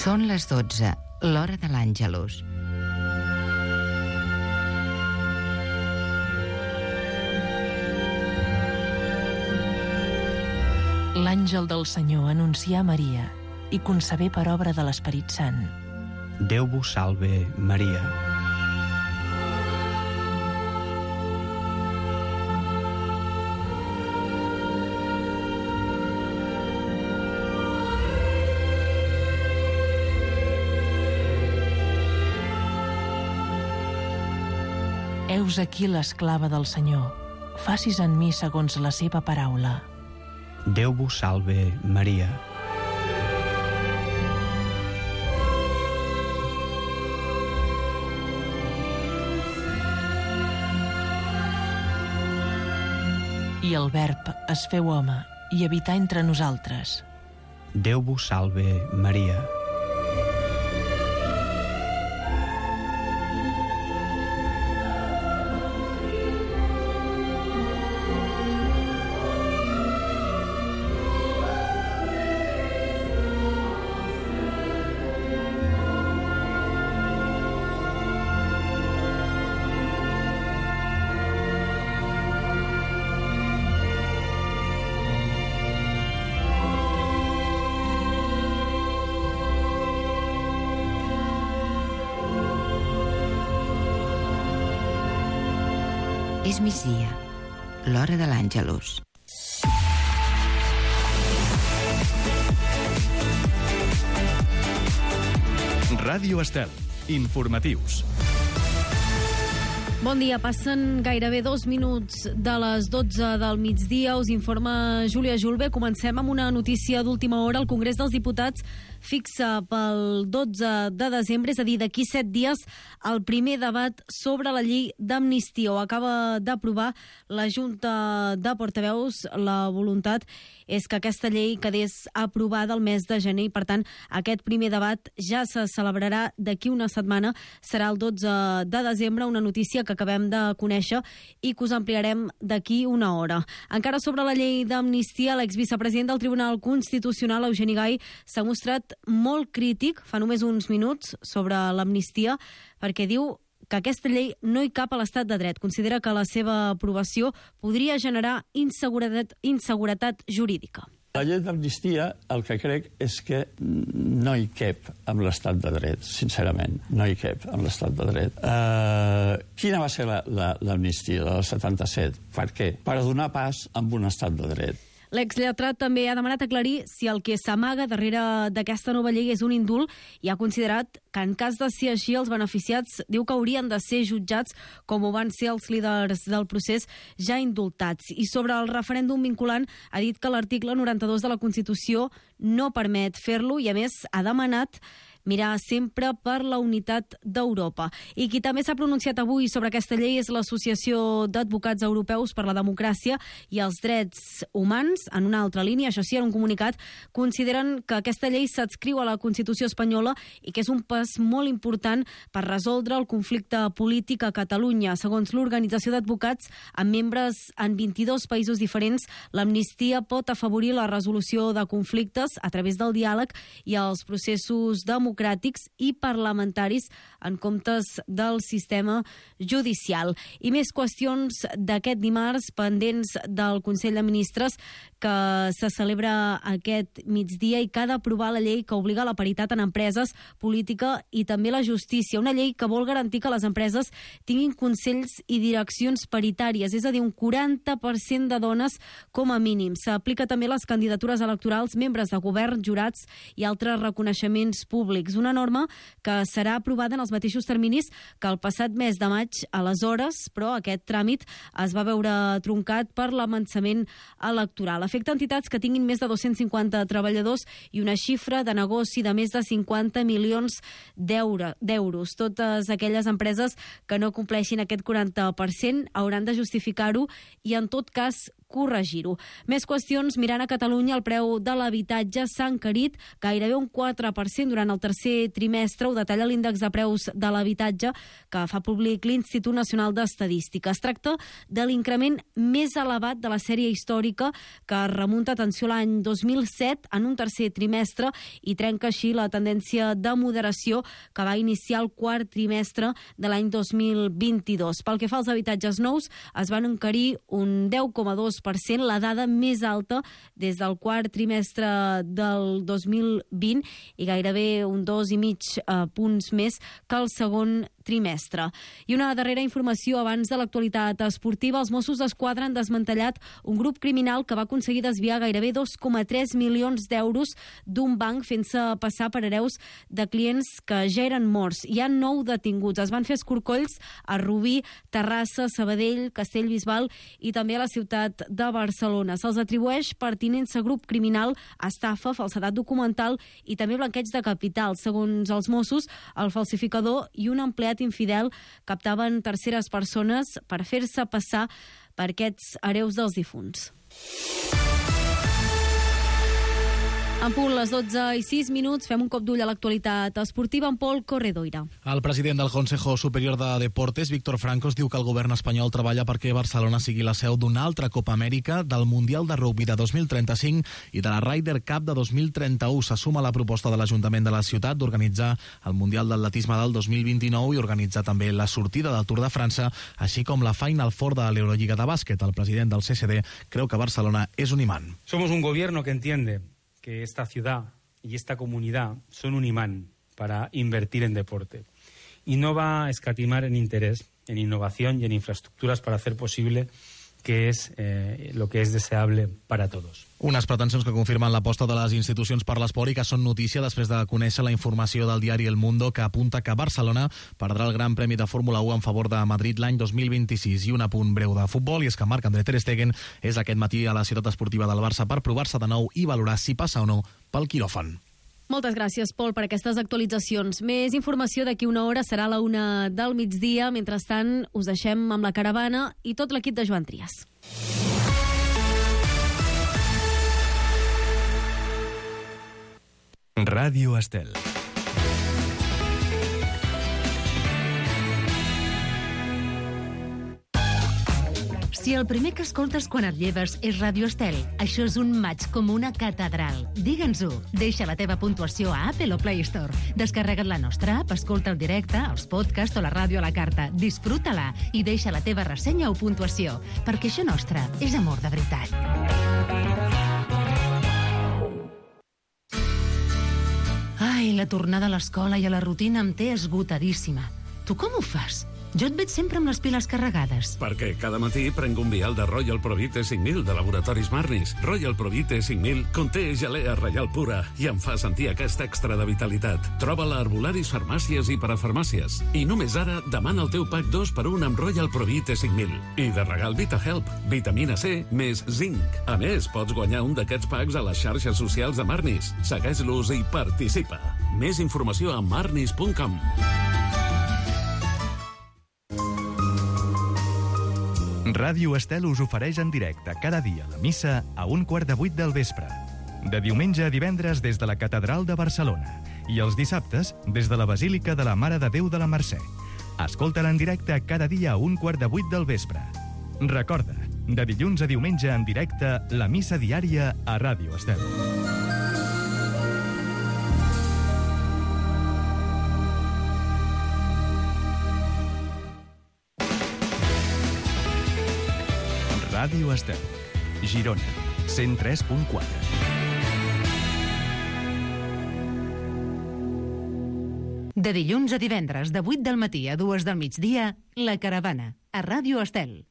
Són les 12, l'hora de l'Àngelus. L'àngel del Senyor anuncià a Maria i concebé per obra de l'Esperit Sant. Déu vos salve, Maria. Heus aquí l'esclava del Senyor. Facis en mi segons la seva paraula. Déu vos salve, Maria. I el Verb es feu home i habità entre nosaltres. Déu vos salve, Maria. És migdia, l'hora de l'Àngelus. Ràdio Estel. Informatius. Bon dia, passen gairebé 2 minuts de les 12 del migdia. Us informa Júlia Julve. Comencem amb una notícia d'última hora. El Congrés dels Diputats fixa pel 12 de desembre, és a dir, d'aquí 7 dies, el primer debat sobre la llei d'amnistia. Ho acaba d'aprovar la Junta de Portaveus. La voluntat és que aquesta llei quedés aprovada el mes de gener i, per tant, aquest primer debat ja se celebrarà d'aquí una setmana. Serà el 12 de desembre, una notícia que acabem de conèixer i que us ampliarem d'aquí una hora. Encara sobre la llei d'amnistia, l'exvicepresident del Tribunal Constitucional, Eugeni Gai, s'ha mostrat molt crític fa només uns minuts sobre l'amnistia, perquè diu que aquesta llei no hi cap a l'estat de dret. Considera que la seva aprovació podria generar inseguretat jurídica. La llei d'amnistia, el que crec és que no hi cap amb l'estat de dret, sincerament. No hi cap amb l'estat de dret. Quina va ser l'amnistia del 77? Per què? Per donar pas a un estat de dret. L'exlletrat també ha demanat aclarir si el que s'amaga darrere d'aquesta nova llei és un indult i ha considerat que en cas de ser així els beneficiats diu que haurien de ser jutjats com ho van ser els líders del procés ja indultats. I sobre el referèndum vinculant ha dit que l'article 92 de la Constitució no permet fer-lo i a més ha demanat mirar sempre per la unitat d'Europa. I qui també s'ha pronunciat avui sobre aquesta llei és l'Associació d'Advocats Europeus per la Democràcia i els Drets Humans. En una altra línia, això sí, en un comunicat, consideren que aquesta llei s'adscriu a la Constitució espanyola i que és un pas molt important per resoldre el conflicte polític a Catalunya. Segons l'Organització d'Advocats, amb membres en 22 països diferents, l'amnistia pot afavorir la resolució de conflictes a través del diàleg i els processos democràtics i parlamentaris en comptes del sistema judicial. I més qüestions d'aquest dimarts pendents del Consell de Ministres que se celebra aquest migdia i que ha d'aprovar la llei que obliga la paritat en empreses, política i també la justícia. Una llei que vol garantir que les empreses tinguin consells i direccions paritàries, és a dir, un 40% de dones com a mínim. S'aplica també a les candidatures electorals, membres de govern, jurats i altres reconeixements públics. Una norma que serà aprovada en els mateixos terminis que el passat mes de maig. Aleshores, però, aquest tràmit es va veure truncat per l'avançament electoral. Afecta entitats que tinguin més de 250 treballadors i una xifra de negoci de més de 50 milions d'euros. Totes aquelles empreses que no compleixin aquest 40% hauran de justificar-ho i, en tot cas, corregir-ho. Més qüestions, mirant a Catalunya, el preu de l'habitatge s'ha encarit gairebé un 4% durant el tercer trimestre. Ho detalla l'índex de preus de l'habitatge que fa públic l'Institut Nacional d'Estadística. Es tracta de l'increment més elevat de la sèrie històrica que remunta, atenció, l'any 2007 en un tercer trimestre i trenca així la tendència de moderació que va iniciar el quart trimestre de l'any 2022. Pel que fa als habitatges nous, es van encarir un 10,2%, la dada més alta des del quart trimestre del 2020 i gairebé un 2,5 punts més que el segon trimestre. I una darrera informació abans de l'actualitat esportiva. Els Mossos d'Esquadra han desmantellat un grup criminal que va aconseguir desviar gairebé 2,3 milions d'euros d'un banc fent-se passar per hereus de clients que ja eren morts. Hi ha 9 detinguts. Es van fer escorcolls a Rubí, Terrassa, Sabadell, Castellbisbal i també a la ciutat de Barcelona. Se'ls atribueix pertinença a grup criminal, estafa, falsedat documental i també blanqueig de capital. Segons els Mossos, el falsificador i un empleat infidel captaven terceres persones per fer-se passar per aquests hereus dels difunts. En punt, les 12:06, fem un cop d'ull a l'actualitat esportiva amb Pol Corredoira. El president del Consejo Superior de Deportes, Víctor Francos, diu que el govern espanyol treballa perquè Barcelona sigui la seu d'una altra Copa Amèrica, del Mundial de Rugby de 2035 i de la Ryder Cup de 2031. Se suma la proposta de l'Ajuntament de la ciutat d'organitzar el Mundial d'Atletisme del 2029 i organitzar també la sortida del Tour de França, així com la Final Four de l'Eurolliga de bàsquet. El president del CSD creu que Barcelona és un imán. Somos un gobierno que entiende que esta ciudad y esta comunidad son un imán para invertir en deporte y no va a escatimar en interés, en innovación y en infraestructuras para hacer posible que és lo que és deseable para todos. Unes pretensions que confirmen l'aposta de les institucions per l'esport i que són notícia després de conèixer la informació del diari El Mundo que apunta que Barcelona perdrà el Gran Premi de Fórmula 1 en favor de Madrid l'any 2026. I un apunt breu de futbol, i és que Marc-André Ter Stegen és aquest matí a la ciutat esportiva del Barça per provar-se de nou i valorar si passa o no pel quiròfan. Moltes gràcies, Pol, per aquestes actualitzacions. Més informació d'aquí una hora, serà a la 1 del migdia. Mentrestant, us deixem amb la caravana i tot l'equip de Joan Trias. Ràdio Estel. Si el primer que escoltes quan et lleves és Ràdio Estel, això és un maig com una catedral. Digue'ns-ho. Deixa la teva puntuació a Apple o Play Store. Descarrega't la nostra app, escolta el directe, els podcasts o la ràdio a la carta. Disfruta-la i deixa la teva ressenya o puntuació, perquè això nostre és amor de veritat. Ai, la tornada a l'escola i a la rutina em té esgotadíssima. Tu com ho fas? Jo et veig sempre amb les piles carregades. Perquè cada matí prenc un vial de Royal Provite 5.000 de Laboratoris Marnis. Royal Provite 5.000 conté gelea reial pura i em fa sentir aquest extra de vitalitat. Troba-la a herbolaris, farmàcies i parafarmàcies. I només ara demana el teu pack 2 per 1 amb Royal Provite 5.000. I de regal VitaHelp, vitamina C més zinc. A més, pots guanyar un d'aquests packs a les xarxes socials de Marnis. Segueix-los i participa. Més informació a marnis.com. Ràdio Estel us ofereix en directe cada dia la missa a 7:45 del vespre. De diumenge a divendres des de la Catedral de Barcelona i els dissabtes des de la Basílica de la Mare de Déu de la Mercè. Escolta-la en directe cada dia a 7:45 del vespre. Recorda, de dilluns a diumenge en directe, la missa diària a Ràdio Estel. Ràdio Estel, Girona, 103.4. De dilluns a divendres, de 8 del matí a 2 del migdia, La Caravana, a Ràdio Estel.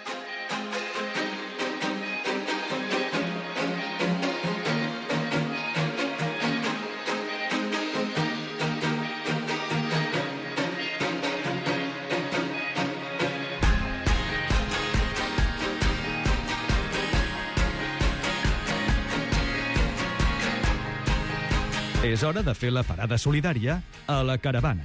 És hora de fer la parada solidària a La Caravana.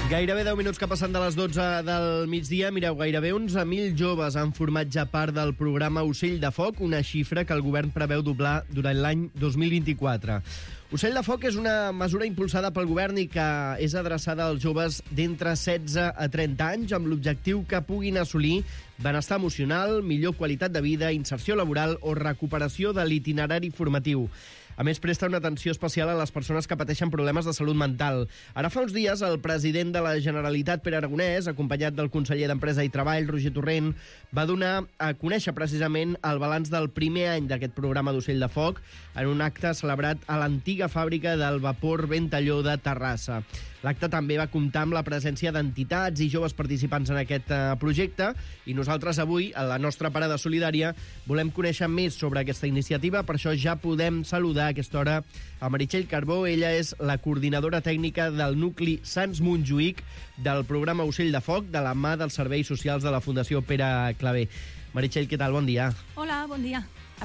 Gairebé 10 minuts que passen de les 12 del migdia. Mireu, gairebé 11.000 joves han format ja part del programa Ocell de Foc, una xifra que el govern preveu doblar durant l'any 2024. Ocell de Foc és una mesura impulsada pel govern i que és adreçada als joves d'entre 16 a 30 anys amb l'objectiu que puguin assolir benestar emocional, millor qualitat de vida, inserció laboral o recuperació de l'itinerari formatiu. A més, presta una atenció especial a les persones que pateixen problemes de salut mental. Ara fa uns dies, el president de la Generalitat, Pere Aragonès, acompanyat del conseller d'Empresa i Treball, Roger Torrent, va donar a conèixer precisament el balanç del primer any d'aquest programa d'Ocell de Foc en un acte celebrat a l'antiga fàbrica del vapor Ventalló de Terrassa. L'acte també va comptar amb la presència d'entitats i joves participants en aquest projecte i nosaltres avui, a la nostra parada solidària, volem conèixer més sobre aquesta iniciativa. Per això ja podem saludar a aquesta hora a Meritxell Carbó. Ella és la coordinadora tècnica del nucli Sants Montjuïc del programa Ocell de Foc de la mà dels serveis socials de la Fundació Pere Claver. Meritxell, què tal? Bon dia. Hola, bon dia.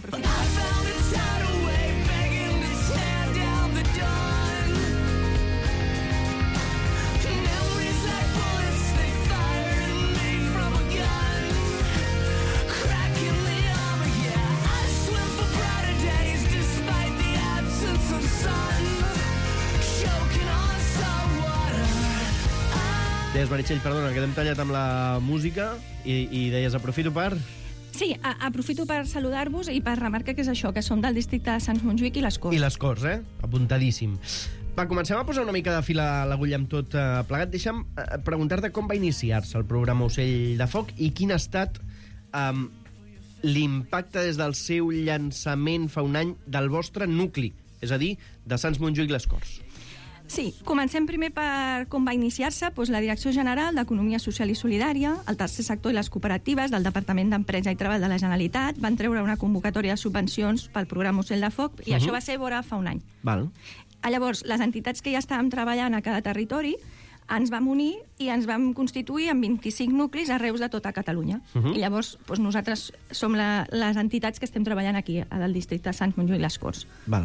Deies, Meritxell, perdona, que t'hem tallat amb la música i deies, aprofito per... Sí, aprofito per saludar-vos i per remarcar que és això, que som del districte de Sants Montjuïc i les Corts. I les Corts, apuntadíssim. Va, comencem a posar una mica de fil a l'agulla amb tot plegat. Deixa'm preguntar-te com va iniciar-se el programa Ocell de Foc i quin ha estat l'impacte des del seu llançament fa un any del vostre nucli, és a dir, de Sants Montjuïc i les Corts. Sí, comencem primer per com va iniciar-se. La Direcció General d'Economia Social i Solidària, el Tercer Sector i les cooperatives del Departament d'Empresa i Treball de la Generalitat van treure una convocatòria de subvencions pel programa Ocell de Foc i això va ser vora fa un any. Val. Llavors, les entitats que ja estàvem treballant a cada territori ens vam unir i ens vam constituir en 25 nuclis arreu de tota Catalunya. I llavors nosaltres som les entitats que estem treballant aquí, al districte de Sants Montjuïc i les Corts. Val.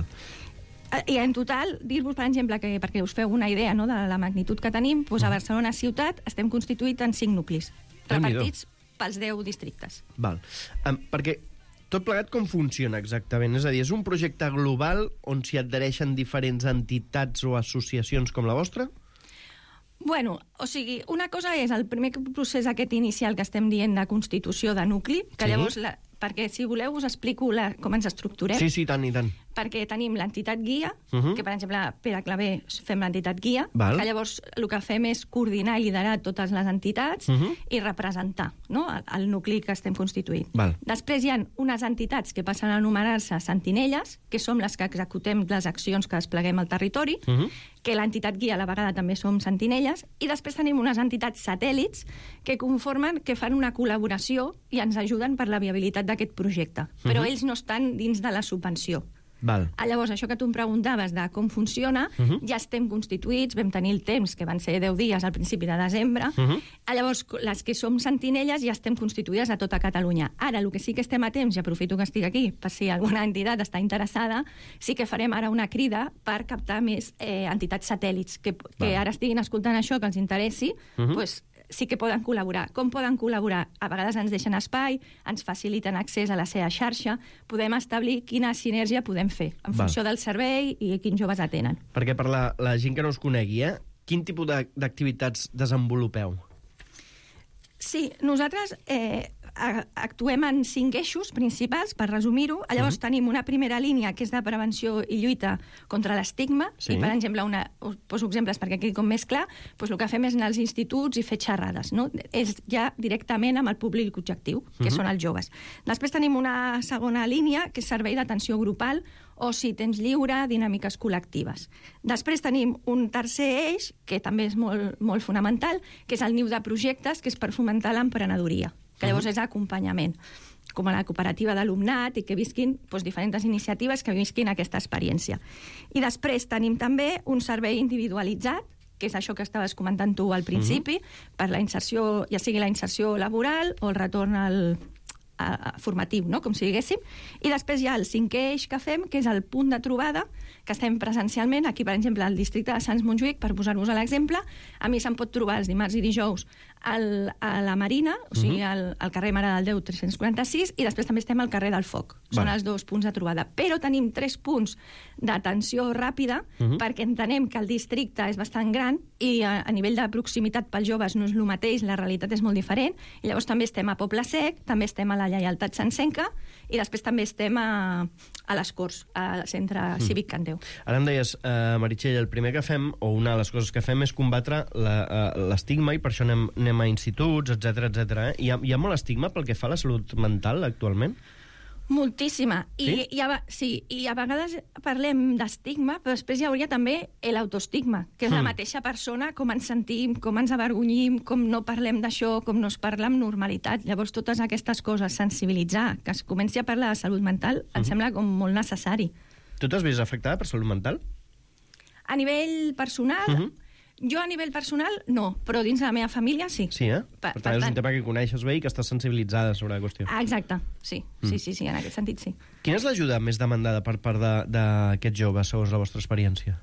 I en total, dir-vos, per exemple, que perquè us feu una idea de la magnitud que tenim, a Barcelona ciutat estem constituïts en 5 nuclis, repartits pels 10 districtes. Val. Perquè tot plegat com funciona exactament? És a dir, és un projecte global on s'hi adhereixen diferents entitats o associacions com la vostra? Bueno, o sigui, una cosa és el primer procés aquest inicial que estem dient de constitució de nucli, que llavors, perquè si voleu us explico com ens estructurem. Sí, tant i tant. Perquè tenim l'entitat guia, que per exemple Pere Claver fem l'entitat guia, que llavors el que fem és coordinar i liderar totes les entitats i representar el nucli que estem constituint. Després hi ha unes entitats que passen a anomenar-se sentinelles, que som les que executem les accions que despleguem al territori, que l'entitat guia a la vegada també som sentinelles, i després tenim unes entitats satèl·lits que conformen, que fan una col·laboració i ens ajuden per la viabilitat d'aquest projecte. Però ells no estan dins de la subvenció. Llavors, això que tu em preguntaves de com funciona, ja estem constituïts, vam tenir el temps, que van ser 10 dies al principi de desembre. Llavors, les que som sentinelles ja estem constituïdes a tota Catalunya. Ara, el que sí que estem a temps, i aprofito que estic aquí, per si alguna entitat està interessada, sí que farem ara una crida per captar més entitats satèl·lits, que ara estiguin escoltant això, que els interessi, doncs sí que poden col·laborar. Com poden col·laborar? A vegades ens deixen espai, ens faciliten accés a la seva xarxa, podem establir quina sinergia podem fer en funció del servei i quins joves atenen. Perquè per la gent que no us conegui, quin tipus d'activitats desenvolupeu? Sí, nosaltres actuem en 5 eixos principals, per resumir-ho. Llavors tenim una primera línia que és de prevenció i lluita contra l'estigma, i per exemple, us poso exemples perquè quedi com més clar, doncs el que fem és anar als instituts i fer xerrades, és ja directament amb el públic objectiu, que són els joves. Després tenim una segona línia, que és servei d'atenció grupal, oci, temps lliure, dinàmiques col·lectives. Després tenim un tercer eix, que també és molt fonamental, que és el niu de projectes, que és per fomentar l'emprenedoria, que llavors és acompanyament, com a la cooperativa d'alumnat, i que visquin diferents iniciatives que visquin aquesta experiència. I després tenim també un servei individualitzat, que és això que estaves comentant tu al principi, per la inserció, ja sigui la inserció laboral o el retorn formatiu, no? Com si diguéssim. I després hi ha el 5è eix que fem, que és el punt de trobada, que estem presencialment, aquí, per exemple, al districte de Sants Montjuïc, per posar-vos a l'exemple. A mi se'm pot trobar els dimarts i dijous a la Marina, o sigui, al carrer Mare del Déu 346, i després també estem al carrer del Foc. Són els 2 punts de trobada. Però tenim 3 punts d'atenció ràpida, perquè entenem que el districte és bastant gran i a nivell de proximitat pels joves no és el mateix, la realitat és molt diferent. I llavors també estem a Poble Sec, també estem a la Lleialtat Santsenca i després també estem a les Corts, al Centre Cívic Can Déu. Ara em deies, Meritxell, el primer que fem, o una de les coses que fem, és combatre l'estigma, i per això anem a instituts, etc. Hi ha molt estigma pel que fa a la salut mental actualment? Moltíssima. Sí? I a vegades parlem d'estigma, però després hi hauria també l'autoestigma, que és la mateixa persona, com ens sentim, com ens avergonyim, com no parlem d'això, com no es parla amb normalitat. Llavors, totes aquestes coses, sensibilitzar, que es comenci a parlar de salut mental, em sembla com molt necessari. Tu t'has vist afectada per salut mental? A nivell personal... Jo a nivell personal, no, però dins de la meva família, sí. Sí, eh? Per tant, és un tema que coneixes bé i que estàs sensibilitzada sobre la qüestió. Exacte, sí, en aquest sentit, sí. Quina és l'ajuda més demandada per part d'aquests joves, segons la vostra experiència?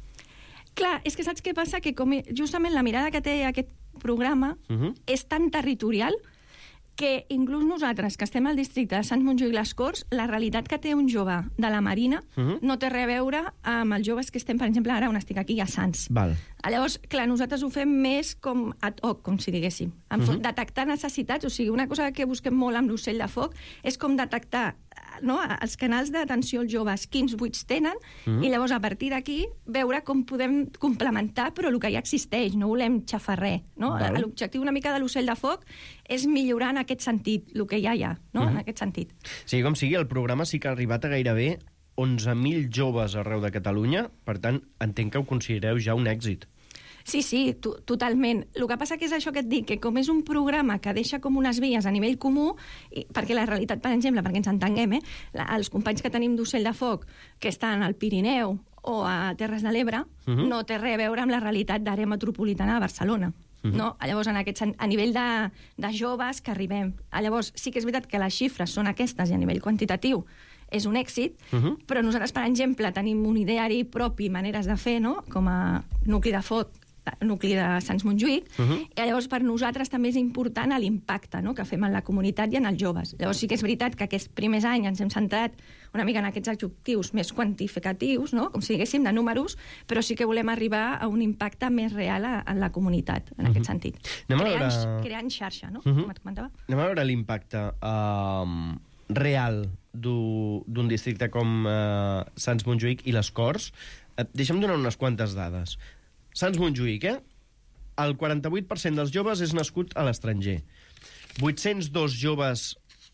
Clar, és que saps què passa? Que com justament la mirada que té aquest programa és tan territorial que inclús nosaltres, que estem al districte de Sants Montjuïc i les Corts, la realitat que té un jove de la Marina no té res a veure amb els joves que estem, per exemple, ara on estic aquí, a Sants. Val. Llavors, clar, nosaltres ho fem més com ad hoc, com si diguéssim. Detectar necessitats, o sigui, una cosa que busquem molt amb l'ocell de foc és com detectar els canals d'atenció als joves, quins buits tenen, i llavors a partir d'aquí veure com podem complementar, però el que ja existeix, no volem xafar res. L'objectiu una mica de l'ocell de foc és millorar en aquest sentit, el que ja hi ha, en aquest sentit. Sigui com sigui, el programa sí que ha arribat a gairebé 11.000 joves arreu de Catalunya, per tant, entenc que ho considereu ja un èxit. Sí, totalment. El que passa que és això que et dic, que com és un programa que deixa com unes vies a nivell comú, perquè la realitat, per exemple, perquè ens entenguem, els companys que tenim d'Ocell de Foc, que estan al Pirineu o a Terres de l'Ebre, no té res a veure amb la realitat d'àrea metropolitana de Barcelona. No? Llavors, a nivell de joves que arribem. Llavors, sí que és veritat que les xifres són aquestes i a nivell quantitatiu és un èxit, però nosaltres, per exemple, tenim un ideari propi, maneres de fer, com a nucli de Foc, nucli de Sants Montjuïc, i llavors per nosaltres també és important l'impacte que fem en la comunitat i en els joves. Llavors sí que és veritat que aquests primers anys ens hem centrat una mica en aquests objectius més quantificatius, com si diguéssim de números, però sí que volem arribar a un impacte més real en la comunitat, en aquest sentit. Creant xarxa, com et comentava. Anem a veure l'impacte real d'un districte com Sants Montjuïc i les Corts. Deixa'm donar unes quantes dades. Sants Montjuïc, el 48% dels joves és nascut a l'estranger. 802 joves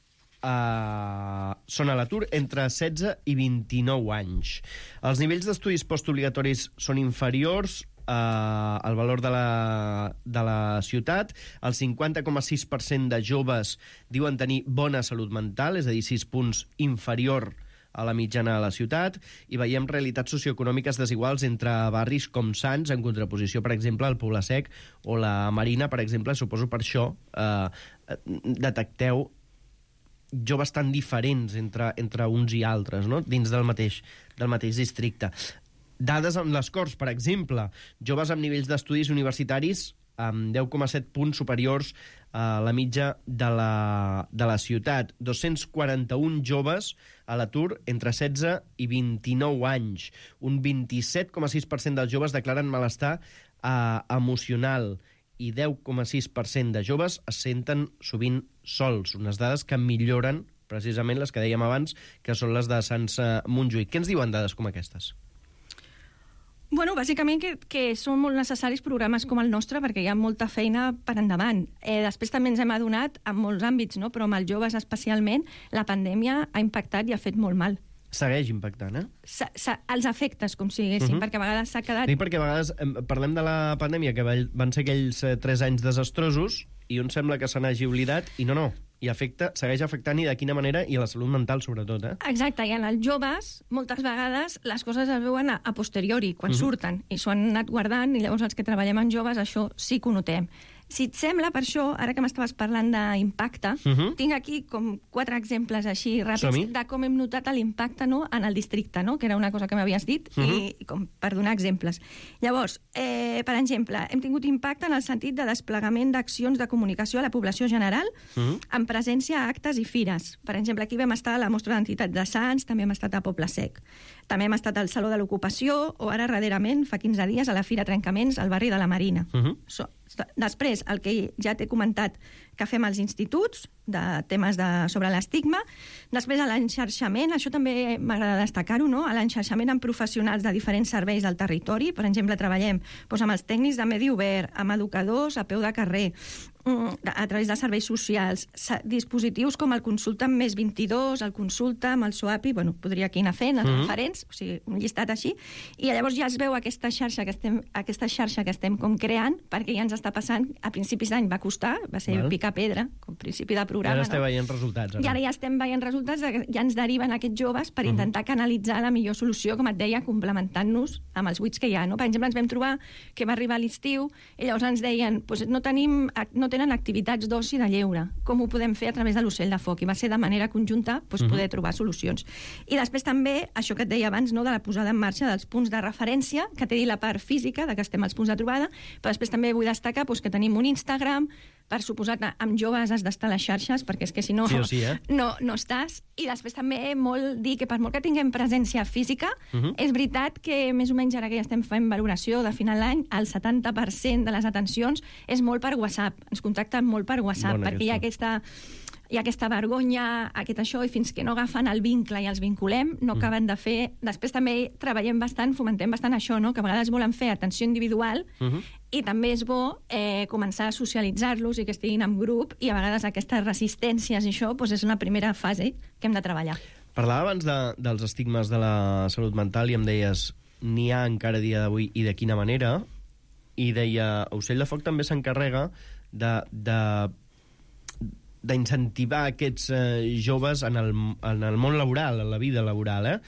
són a l'atur entre 16 i 29 anys. Els nivells d'estudis postobligatoris són inferiors al valor de la ciutat. El 50,6% de joves diuen tenir bona salut mental, és a dir, 6 punts inferior a la mitjana de la ciutat, i veiem realitats socioeconòmiques desiguals entre barris com Sants, en contraposició, per exemple, al Poble Sec o la Marina, per exemple. Suposo per això detecteu joves tan diferents entre uns i altres, dins del mateix districte. Dades amb les Corts, per exemple, joves amb nivells d'estudis universitaris amb 10,7 punts superiors a la mitja de la ciutat. 241 joves a l'atur entre 16 i 29 anys. Un 27,6% dels joves declaren malestar emocional i 10,6% de joves es senten sovint sols. Unes dades que milloren precisament les que dèiem abans, que són les de Sants Montjuïc. Què ens diuen dades com aquestes? Bueno, bàsicament que són molt necessaris programes com el nostre perquè hi ha molta feina per endavant. Després també ens hem adonat en molts àmbits, però amb els joves especialment, la pandèmia ha impactat i ha fet molt mal. Segueix impactant, Els efectes, com si diguéssim, perquè a vegades s'ha quedat... Dic perquè a vegades parlem de la pandèmia, que van ser aquells 3 anys desastrosos, i un sembla que se n'hagi oblidat, i no. I segueix afectant, i de quina manera, i a la salut mental, sobretot. Exacte, i en els joves, moltes vegades, les coses es veuen a posteriori, quan surten, i s'ho han anat guardant, i llavors els que treballem amb joves, això sí que ho notem. Si et sembla, per això, ara que m'estaves parlant d'impacte, tinc aquí com 4 exemples així ràpids de com hem notat l'impacte, no, en el districte, no? Que era una cosa que m'havies dit, i com per donar exemples. Llavors, per exemple, hem tingut impacte en el sentit de desplegament d'accions de comunicació a la població general, en presència a actes i fires. Per exemple, aquí vam estar a la Mostra d'Entitats de Sants, també hem estat a Poble Sec. També hem estat al Saló de l'Ocupació, o ara, darrerament, fa 15 dies, a la Fira Trencaments, al barri de la Marina. Després, el que ja t'he comentat que fem als instituts, de temes sobre l'estigma. Després, a l'enxarxament, això també m'agrada destacar-ho, no? A l'enxarxament amb professionals de diferents serveis del territori. Per exemple, treballem amb els tècnics de medi obert, amb educadors a peu de carrer, a través de serveis socials, dispositius com el Consulta amb més 22, el Consulta amb el SOAPI, podria aquí anar fent, els referents, o sigui, un llistat així, i llavors ja es veu aquesta xarxa que estem com creant, perquè ja ens està passant, a principis d'any va costar, va ser picar pedra, com principi de programa. Ara esteu veient resultats. I ara ja estem veient resultats, ja ens deriven aquests joves per intentar canalitzar la millor solució, com et deia, complementant-nos amb els buits que hi ha. Per exemple, ens vam trobar que va arribar l'estiu i llavors ens deien no tenen activitats d'oci de lleure. Com ho podem fer a través de l'Ocell de Foc? I va ser de manera conjunta poder trobar solucions. I després també, això que et deia abans, de la posada en marxa dels punts de referència, que té la part física, de que estem als punts de trobada, però després també vull destacar que tenim un Instagram, per suposat, amb joves has d'estar a les xarxes, perquè és que si no, no estàs. I després també dir que per molt que tinguem presència física, és veritat que més o menys ara que ja estem fent valoració de final d'any, el 70% de les atencions és molt per WhatsApp. Ens contacten molt per WhatsApp, perquè hi ha aquesta vergonya, això, i fins que no agafen el vincle i els vinculem, no acaben de fer... Després també treballem bastant, fomentem bastant això, que a vegades volen fer atenció individual, i també és bo començar a socialitzar-los i que estiguin en grup, i a vegades aquestes resistències i això és una primera fase que hem de treballar. Parlava abans dels estigmes de la salut mental i em deies n'hi ha encara a dia d'avui i de quina manera, i deia Ocell de Foc també s'encarrega d'incentivar aquests joves en el món laboral, en la vida laboral.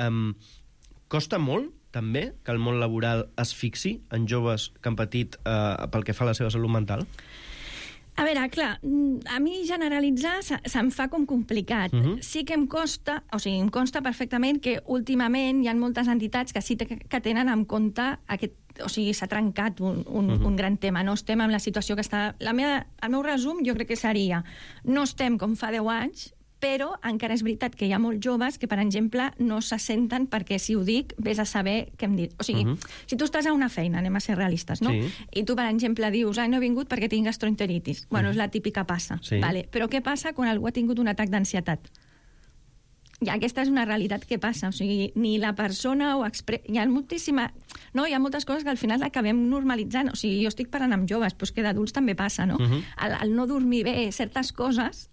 Costa molt, també, que el món laboral es fixi en joves que han patit pel que fa a la seva salut mental? A veure, clar, a mi generalitzar se'm fa com complicat. Sí que em consta perfectament que últimament hi ha moltes entitats que sí que tenen en compte aquest... O sigui, s'ha trencat un gran tema. No estem en la situació que està... El meu resum jo crec que seria no estem com fa 10 anys, però encara és veritat que hi ha molts joves que, per exemple, no se senten perquè, si ho dic, vés a saber què hem dit. O sigui, si tu estàs a una feina, anem a ser realistes, no? I tu, per exemple, dius, no he vingut perquè tinc gastroenteritis. És la típica passa. Però què passa quan algú ha tingut un atac d'ansietat? I aquesta és una realitat que passa, o sigui, ni la persona ho expressa... Hi ha moltes coses que al final acabem normalitzant, o sigui, jo estic parlant amb joves, però és que d'adults també passa, no? El no dormir bé, certes coses...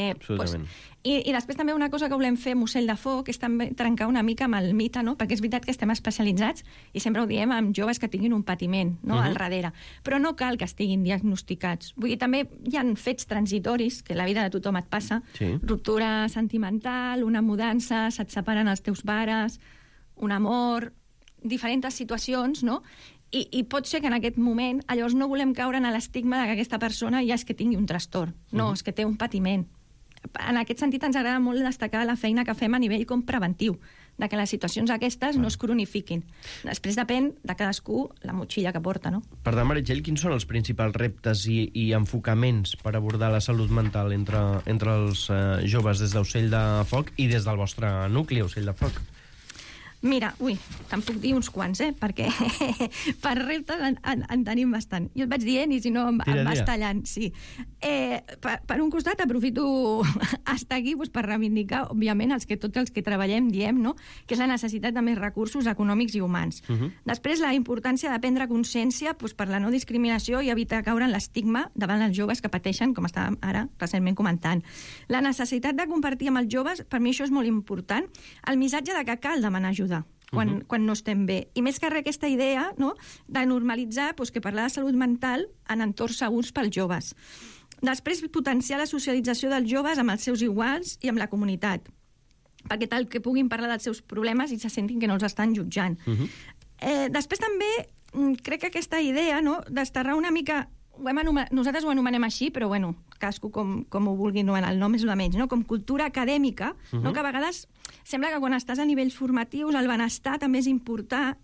I després també una cosa que volem fer amb Ocell de Foc és també trencar una mica amb el mite, no? Perquè és veritat que estem especialitzats i sempre ho diem amb joves que tinguin un patiment, no? Al darrere. Però no cal que estiguin diagnosticats. Vull dir, també hi ha fets transitoris, que la vida de tothom et passa, ruptura sentimental, una mudança, se't separen els teus pares, un amor, diferents situacions, no? I pot ser que en aquest moment llavors no volem caure en l'estigma de que aquesta persona ja és que tingui un trastorn. No, és que té un patiment. En aquest sentit ens agrada molt destacar la feina que fem a nivell com preventiu, de que les situacions aquestes no es cronifiquin. Després depèn de cadascú la motxilla que porta, no? Per tant, Meritxell, quins són els principals reptes i enfocaments per abordar la salut mental entre els joves des d'Ocell de Foc i des del vostre nucli, Ocell de Foc? Mira, te'n puc dir uns quants, perquè per reptes en tenim bastant. Jo et vaig dient i si no em vas tallant. Sí. Per un costat, aprofito estar aquí per reivindicar, òbviament, tots els que treballem diem, no? Que és la necessitat de més recursos econòmics i humans. Després, la importància de prendre consciència per la no discriminació i evitar caure en l'estigma davant els joves que pateixen, com estàvem ara recentment comentant. La necessitat de compartir amb els joves, per mi això és molt important, el missatge de que cal demanar ajuda quan no estem bé. I més que res aquesta idea, no?, de normalitzar que parlar de salut mental en entorns segurs pels joves. Després, potenciar la socialització dels joves amb els seus iguals i amb la comunitat, perquè tal que puguin parlar dels seus problemes i se sentin que no els estan jutjant. Després també crec que aquesta idea, no?, desterrar una mica nosaltres ho anomenem així, però bueno, cadascú com ho vulgui anomenar, el nom és el menys, no? Com cultura acadèmica, no? Que a vegades sembla que quan estàs a nivells formatius el benestar també és important,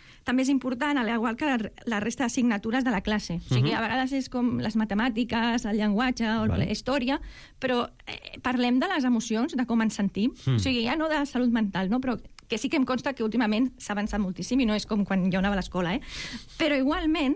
al igual que la resta d'assignatures de la classe. O sigui, a vegades és com les matemàtiques, el llenguatge o la història, però parlem de les emocions, de com ens sentim. O sigui, ja no de salut mental, no? Però que sí que em consta que últimament s'ha avançat moltíssim i no és com quan jo anava a l'escola, Però igualment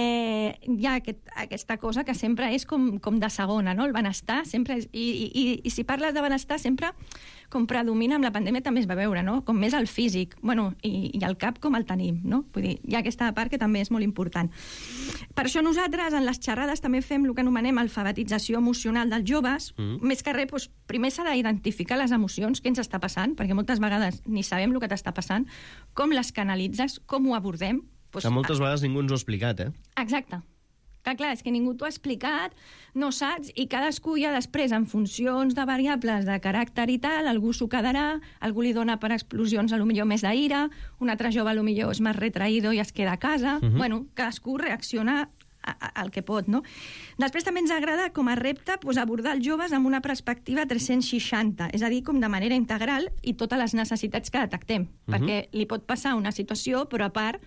hi ha aquesta cosa que sempre és com de segona, no? El benestar sempre és... I si parles de benestar sempre com predomina amb la pandèmia també es va veure, no? Com més el físic, bueno, i el cap com el tenim, no? Vull dir, hi ha aquesta part que també és molt important. Per això nosaltres en les xerrades també fem el que anomenem alfabetització emocional dels joves. Més que res, doncs, primer s'ha d'identificar les emocions, què ens està passant, perquè moltes vegades ni sabem el que t'està passant, com les canalitzes, com ho abordem. Que moltes vegades ningú ens ho ha explicat, Exacte. Clar, és que ningú t'ho ha explicat, no saps, i cadascú ja després, en funcions de variables de caràcter i tal, algú s'ho quedarà, algú li dona per explosions a lo millor més d'ira, un altre jove a lo millor és més retraïdo i es queda a casa. Bueno, cadascú reacciona al que pot, no? Després també ens agrada, com a repte, abordar els joves amb una perspectiva 360, és a dir, com de manera integral i totes les necessitats que detectem, perquè li pot passar una situació, però a part,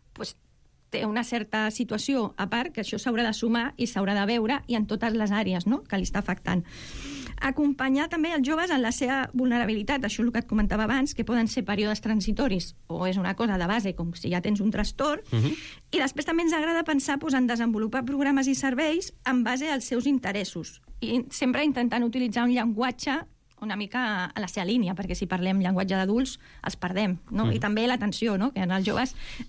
té una certa situació a part que això s'haurà de sumar i s'haurà de veure i en totes les àrees, no?, que li està afectant. Acompanyar també els joves en la seva vulnerabilitat, això és el que et comentava abans, que poden ser períodes transitoris o és una cosa de base, com si ja tens un trastorn, i després també ens agrada pensar en desenvolupar programes i serveis en base als seus interessos i sempre intentant utilitzar un llenguatge una mica a la seva línia, perquè si parlem llenguatge d'adults els perdem, no? I també l'atenció, no? Que en els joves,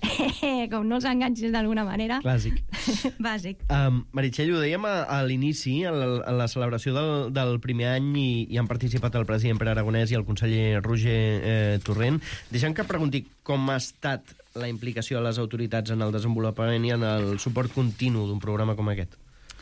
com no els enganxes d'alguna manera... Clàssic. Bàsic. Meritxell, ho dèiem a l'inici, a la celebració del primer any, i han participat el president Pere Aragonès i el conseller Roger Torrent. Deixa'm que pregunti com ha estat la implicació de les autoritats en el desenvolupament i en el suport continu d'un programa com aquest.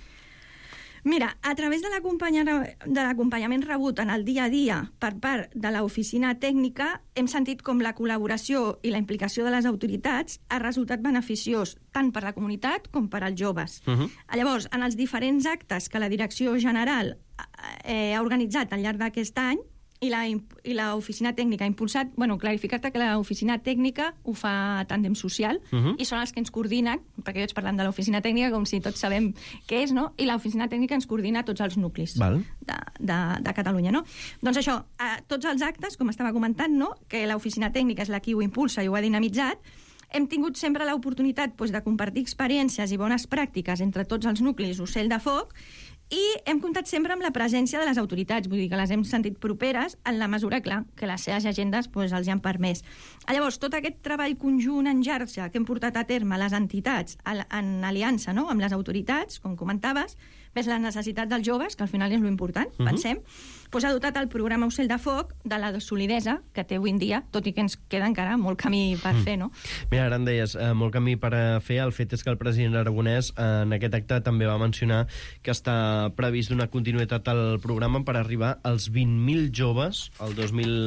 Mira, a través de l'acompanyament rebut en el dia a dia per part de l'oficina tècnica, hem sentit com la col·laboració i la implicació de les autoritats ha resultat beneficiós tant per la comunitat com per als joves. Llavors, en els diferents actes que la Direcció General ha organitzat al llarg d'aquest any, i l'oficina tècnica ha impulsat, bueno, clarificar-te que l'oficina tècnica ho fa Tàndem Social i són els que ens coordinen, perquè jo vaig parlant de l'oficina tècnica com si tots sabem què és, no? I l'oficina tècnica ens coordina tots els nuclis de Catalunya, no? Doncs això, tots els actes, com estava comentant, no? Que l'oficina tècnica és la qui ho impulsa i ho ha dinamitzat, hem tingut sempre l'oportunitat de compartir experiències i bones pràctiques entre tots els nuclis Ocell de Foc, i hem comptat sempre amb la presència de les autoritats, vull dir que les hem sentit properes en la mesura, clar, que les seves agendes els hi han permès. Llavors, tot aquest treball conjunt en xarxa que hem portat a terme les entitats en aliança, no?, amb les autoritats, com comentaves, més les necessitats dels joves, que al final és l'important, pensem, ha dotat el programa Ocell de Foc de la solidesa que té avui en dia, tot i que ens queda encara molt camí per fer, no? Mira, ara em deies, molt camí per fer. El fet és que el president Aragonès en aquest acte també va mencionar que està previst una continuïtat al programa per arribar als 20.000 joves el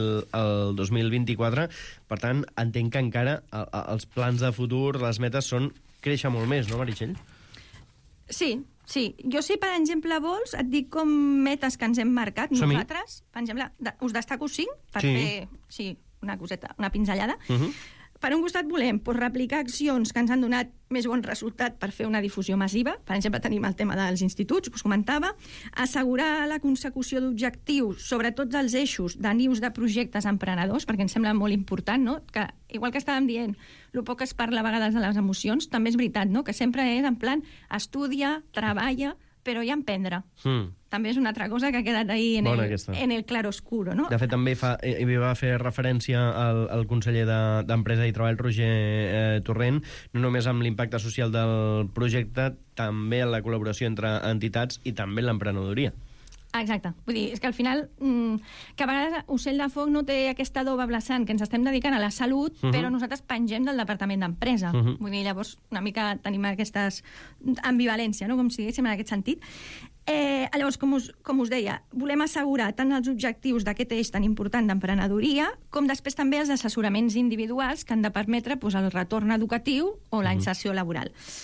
2024. Per tant, entenc que encara els plans de futur, les metes són créixer molt més, no, Meritxell? Sí. Jo, si per exemple vols, et dic com metes que ens hem marcat nosaltres. Per exemple, us destaco 5 per fer una coseta, una pinzellada. Per un costat volem replicar accions que ens han donat més bon resultat per fer una difusió massiva. Per exemple, tenim el tema dels instituts, que us comentava. Assegurar la consecució d'objectius sobre tots els eixos de nius de projectes emprenedors, perquè ens sembla molt important, no? Que, igual que estàvem dient, el poc es parla a vegades de les emocions, també és veritat, no? Que sempre és en plan estudia, treballa, però ja emprendre. També és una altra cosa que ha quedat ahí en el claroscuro, no? De fet, també hi va fer referència al conseller d'Empresa i Treball, Roger Torrent, no només amb l'impacte social del projecte, també en la col·laboració entre entitats i també en l'emprenedoria. Exacte. Vull dir, és que al final que a vegades Ocell de Foc no té aquesta doble vessant, que ens estem dedicant a la salut, però nosaltres pengem del Departament d'Empresa. Vull dir, llavors una mica tenim aquestes ambivalència, no?, com si diguéssim en aquest sentit. Llavors, com us deia, volem assegurar tant els objectius d'aquest eix tan important d'emprenedoria, com després també els assessoraments individuals que han de permetre el retorn educatiu o la inserció laboral.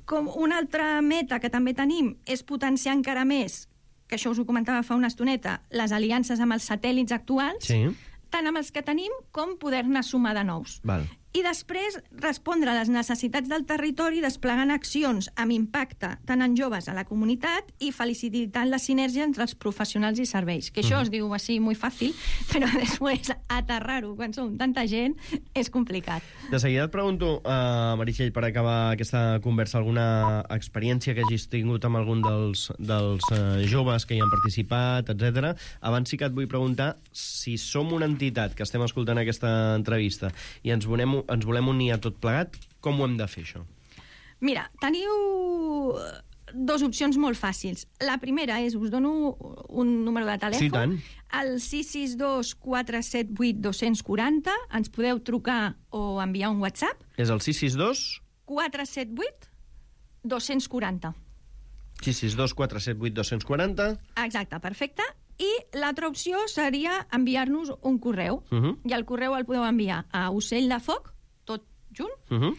Com una altra meta que també tenim és potenciar encara més, que això us ho comentava fa una estoneta, les aliances amb els satèl·lits actuals, tant amb els que tenim com poder-ne sumar de nous. I després respondre a les necessitats del territori desplegant accions amb impacte tant en joves a la comunitat i facilitant la sinergia entre els professionals i serveis. Que això es diu així molt fàcil, però després aterrar-ho quan som tanta gent és complicat. De seguida et pregunto, Meritxell, per acabar aquesta conversa, alguna experiència que hagis tingut amb algun dels joves que hi han participat, etc. Abans sí que et vull preguntar si som una entitat que estem escoltant aquesta entrevista i ens volem unir a tot plegat, com ho hem de fer, això? Mira, teniu dues opcions molt fàcils. La primera és, us dono un número de telèfon. Sí, tant. El 662 478 240. Ens podeu trucar o enviar un WhatsApp. És el 662? 478 240. 662 478 240. Exacte, perfecte. I l'altra opció seria enviar-nos un correu. I el correu el podeu enviar a Ocell de Foc, tot junt,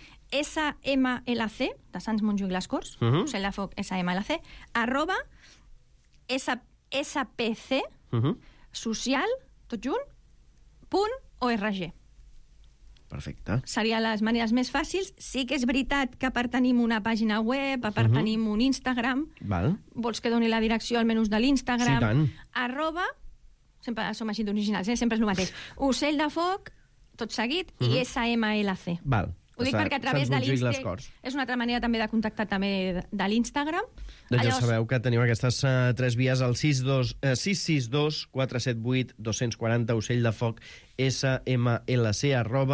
SMLC, de Sants Montjuïc les Corts, Ocell de Foc, SMLC, @ SPC, social, tot junt, .org. Perfecte. Serien les maneres més fàcils. Sí que és veritat que tenim una pàgina web, tenim un Instagram. Vols que doni la direcció almenys de l'Instagram? Sí, tant. @ sempre som així d'originals, sempre és el mateix. Ocell de Foc, tot seguit, i SMLC. Ho dic perquè a través de l'Instagram és una altra manera també de contactar també de l'Instagram. Doncs ja sabeu que teniu aquestes tres vies al 662 478 240, Ocell de Foc, SMLC,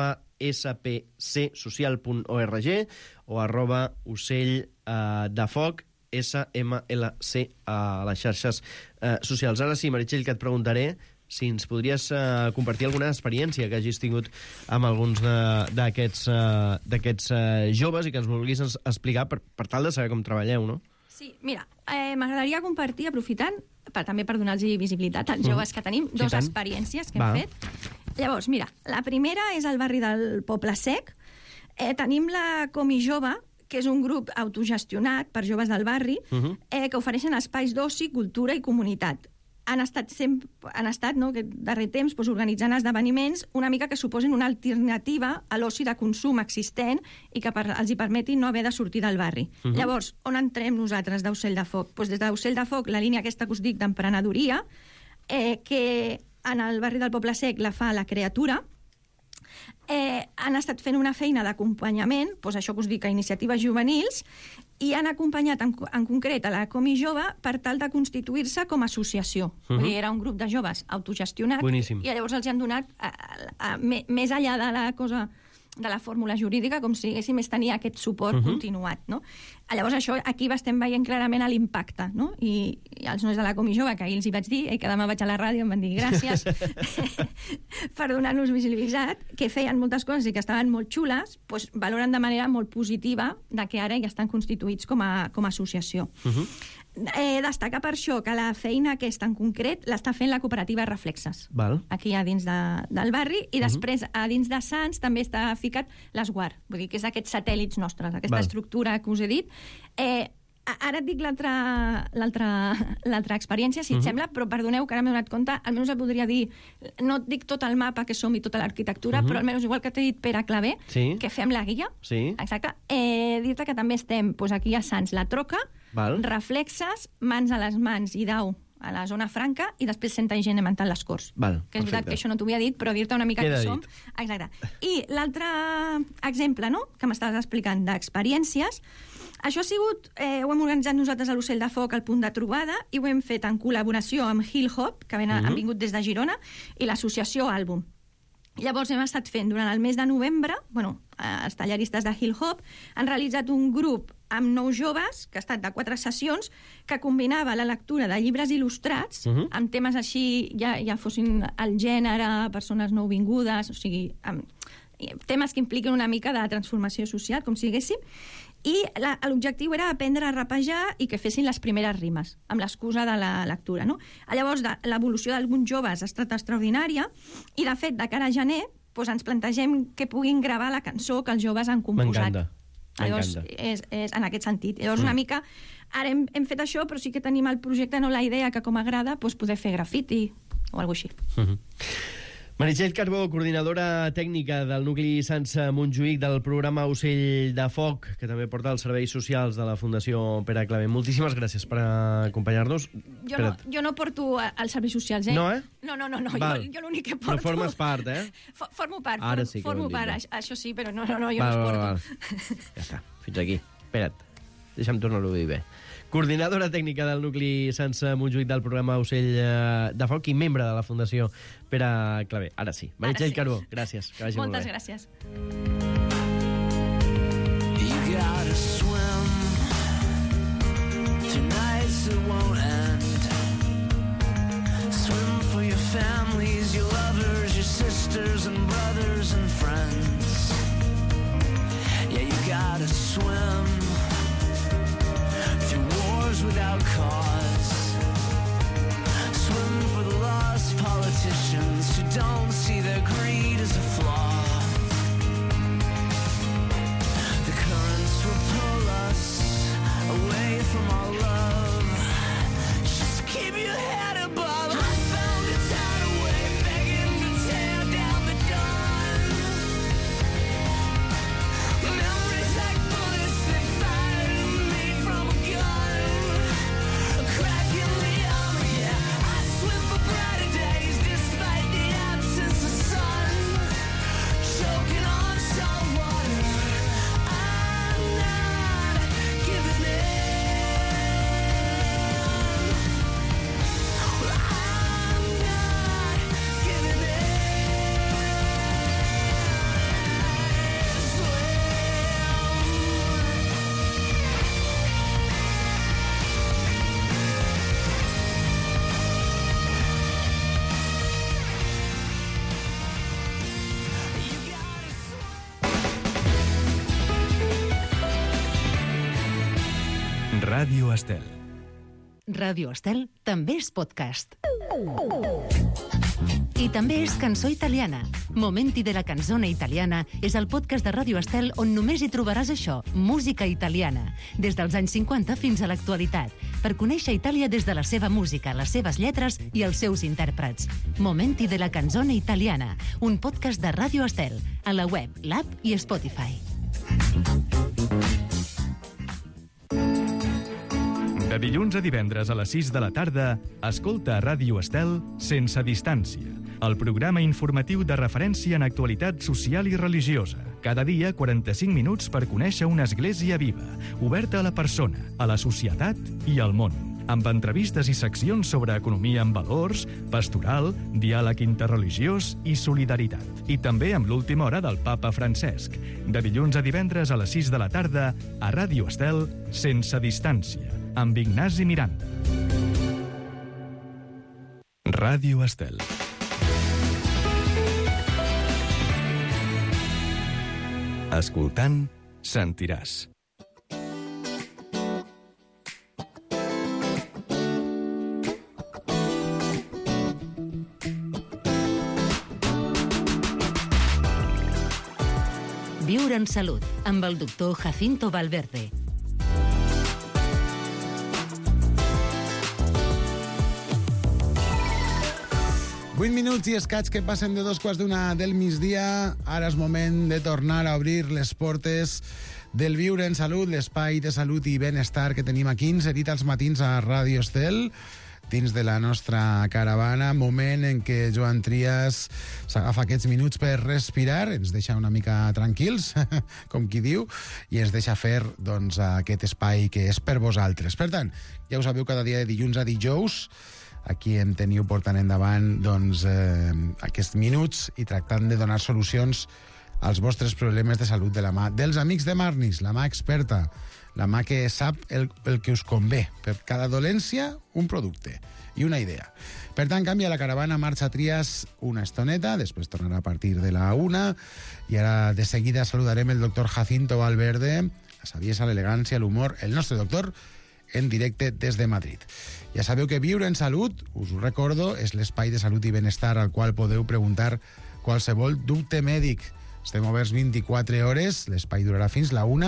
@spcsocial.org o @ocell de Foc, SMLC, a les xarxes socials. Ara sí, Meritxell, que et preguntaré si ens podries compartir alguna experiència que hagis tingut amb alguns d'aquests joves i que ens vulguis explicar per tal de saber com treballeu, no? Sí, mira, m'agradaria compartir, aprofitant, també per donar-los visibilitat als joves que tenim, dues experiències que hem fet. Llavors, mira, la primera és al barri del Poble Sec. Tenim la Comi Jove, que és un grup autogestionat per joves del barri, que ofereixen espais d'oci, cultura i comunitat. Han estat aquest darrer temps organitzant esdeveniments una mica que suposen una alternativa a l'oci de consum existent i que els hi permetin no haver de sortir del barri. Llavors, on entrem nosaltres d'Ocell de Foc? Des d'Ocell de Foc, la línia aquesta que us dic d'emprenedoria, que en el barri del Poble Sec la fa La Creatura, han estat fent una feina d'acompanyament, això que us dic, a iniciatives juvenils, i han acompanyat en concret a la Comi Jove per tal de constituir-se com a associació. Vull dir, era un grup de joves autogestionat. Boníssim. I llavors els han donat, més enllà de la cosa de la fórmula jurídica, com si haguéssim tenir aquest suport continuat, no? Llavors, això, aquí estem veient clarament l'impacte, no? I els nois de la Comi Jove, que ahir els hi vaig dir, que demà vaig a la ràdio, em van dir gràcies per donar-nos visibilitat, que feien moltes coses i que estaven molt xules, valoren de manera molt positiva de que ara ja estan constituïts com a associació. Destacar per això que la feina aquesta en concret l'està fent la cooperativa Reflexes, aquí a dins del barri, i després a dins de Sants també està ficat l'Esguard, vull dir que és d'aquests satèl·lits nostres, aquesta estructura que us he dit. Ara et dic l'altra experiència, si et sembla, però perdoneu que ara m'he donat compte, almenys et podria dir, no et dic tot el mapa que som i tota l'arquitectura, però almenys igual que t'he dit Pere Clavé, que fem la guia, exacte, dir-te que també estem aquí a Sants, la Troca, Reflexes, Mans a les Mans i Dau a la zona franca, i després Centre Higiene Mental les Corts. Que és veritat que això no t'ho havia dit, però dir-te una mica què som. Exacte. I l'altre exemple, que m'estaves explicant, d'experiències, això ha sigut, ho hem organitzat nosaltres a l'Ocell de Foc, al punt de trobada, i ho hem fet en col·laboració amb Hill Hop, que han vingut des de Girona, i l'associació Àlbum. Llavors hem estat fent durant el mes de novembre, els tallaristes de Hill Hop han realitzat un grup amb 9 joves, que ha estat de 4 sessions, que combinava la lectura de llibres il·lustrats amb temes així, ja fossin el gènere, persones nouvingudes, o sigui, temes que impliquen una mica de transformació social, com si diguéssim, i l'objectiu era aprendre a rapejar i que fessin les primeres rimes, amb l'excusa de la lectura, no? Llavors, l'evolució d'alguns joves ha estat extraordinària, i de fet, de cara a gener, ens plantegem que puguin gravar la cançó que els joves han composat. M'encanta. Llavors, és en aquest sentit. Llavors, una mica, ara hem fet això, però sí que tenim el projecte, no la idea que com agrada, doncs poder fer grafiti o alguna cosa així. Meritxell Carbó, coordinadora tècnica del nucli Sants Montjuïc del programa Ocell de Foc, que també porta els serveis socials de la Fundació Pere Claver. Moltíssimes gràcies per acompanyar-nos. Jo no porto els serveis socials, eh? No, eh? No, jo l'únic que porto... Però formes part, eh? Formo part, Ara sí que formo part, això sí, però no, jo no els porto. Ja està, fins aquí. Espera't, deixa'm tornar-ho a dir bé. Coordinadora tècnica del nucli Sants Montjuïc del programa Ocell de Foc i membre de la Fundació Pere Claver. Ara sí. Meritxell Carbó, gràcies. Que vagi molt bé. Moltes gràcies. You gotta swim tonight so it won't end. Swim for your families, your lovers, your sisters and brothers and friends. Yeah, you gotta swim through wars without cause. Swim for the lost politicians who don't see their greed as a flaw. The currents will pull us away from our love. Just keep your head above. I found a tidal wave begging to tear down the dawn. Memories like bullets that fire me from a gun. A crack in the armor, yeah. I swim for brighter days despite the absence of sun. Choking on salt water, I'm not giving in. I'm not giving in. Ràdio Estel. Ràdio Estel també és podcast. I també és cançó italiana. Momenti de la canzone italiana és el podcast de Ràdio Estel on només hi trobaràs això, música italiana, des dels anys 50 fins a l'actualitat, per conèixer Itàlia des de la seva música, les seves lletres i els seus intèrprets. Momenti de la canzone italiana, un podcast de Ràdio Estel, a la web, l'app i Spotify. De dilluns a divendres a les 6 de la tarda, escolta a Ràdio Estel Sense Distància, el programa informatiu de referència en actualitat social i religiosa. Cada dia, 45 minuts per conèixer una església viva, oberta a la persona, a la societat i al món, amb entrevistes i seccions sobre economia amb valors, pastoral, diàleg interreligiós i solidaritat. I també amb l'última hora del papa Francesc. De dilluns a divendres a les 6 de la tarda, a Ràdio Estel Sense Distància, amb Ignasi Miranda. Ràdio Estel. Escoltant, sentiràs. Viure en salut, amb el doctor Jacinto Valverde. Vuit minuts i escaig que passen de 2:15 del migdia. Ara és moment de tornar a obrir les portes del Viure en Salut, l'espai de salut i benestar que tenim aquí inserit als matins a Ràdio Estel, dins de la nostra caravana, moment en què Joan Trias s'agafa aquests minuts per respirar, ens deixa una mica tranquils, com qui diu, i ens deixa fer doncs, aquest espai que és per vosaltres. Per tant, ja ho sabeu, cada dia de dilluns a dijous, aquí em teniu portant endavant doncs, aquests minuts i tractant de donar solucions als vostres problemes de salut de la mà dels amics de Marnis, la mà experta, la mà que sap el que us convé. Per cada dolència, un producte i una idea. Per tant, canvia la caravana, marxa Trias una estoneta, després tornarà a partir de la 1, i ara de seguida saludarem el doctor Jacinto Valverde, la saviesa, l'elegància, l'humor, el nostre doctor, en directe des de Madrid. Ja sabeu que Viure en Salut, us ho recordo, és l'espai de salut i benestar al qual podeu preguntar qualsevol dubte mèdic. Estem oberts 24 hores, l'espai durarà fins la 1,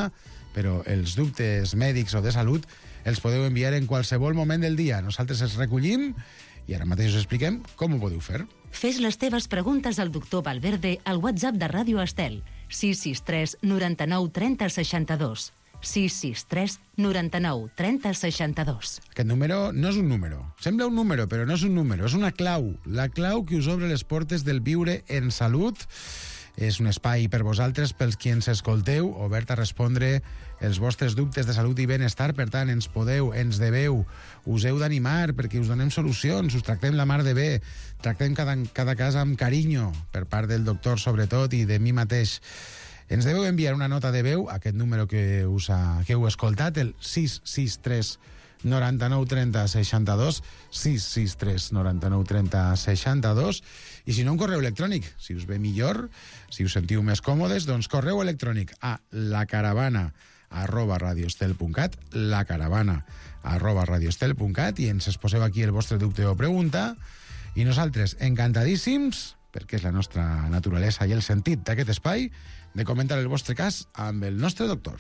però els dubtes mèdics o de salut els podeu enviar en qualsevol moment del dia. Nosaltres els recollim i ara mateix us expliquem com ho podeu fer. Fes les teves preguntes al doctor Valverde al WhatsApp de Ràdio Estel, 663 99 30 62. 663 99 30 62. Aquest número no és un número. Sembla un número, però no és un número. És una clau. La clau que us obre les portes del viure en salut. És un espai per vosaltres, pels qui ens escolteu, obert a respondre els vostres dubtes de salut i benestar. Per tant, ens deveu, us heu d'animar perquè us donem solucions, us tractem la mar de bé, tractem cada cas amb carinyo, per part del doctor sobretot i de mi mateix. Ens deveu enviar una nota de veu a aquest número que heu escoltat, el 663 99 30 62, 663 99 30 62, i si no, un correu electrònic. Si us ve millor, si us sentiu més còmodes, doncs correu electrònic a lacaravana@radioestel.cat, lacaravana@radioestel.cat, i ens exposeu aquí el vostre dubte o pregunta, i nosaltres, encantadíssims, perquè és la nostra naturalesa i el sentit d'aquest espai, de comentar el vostre cas amb el nostre doctor.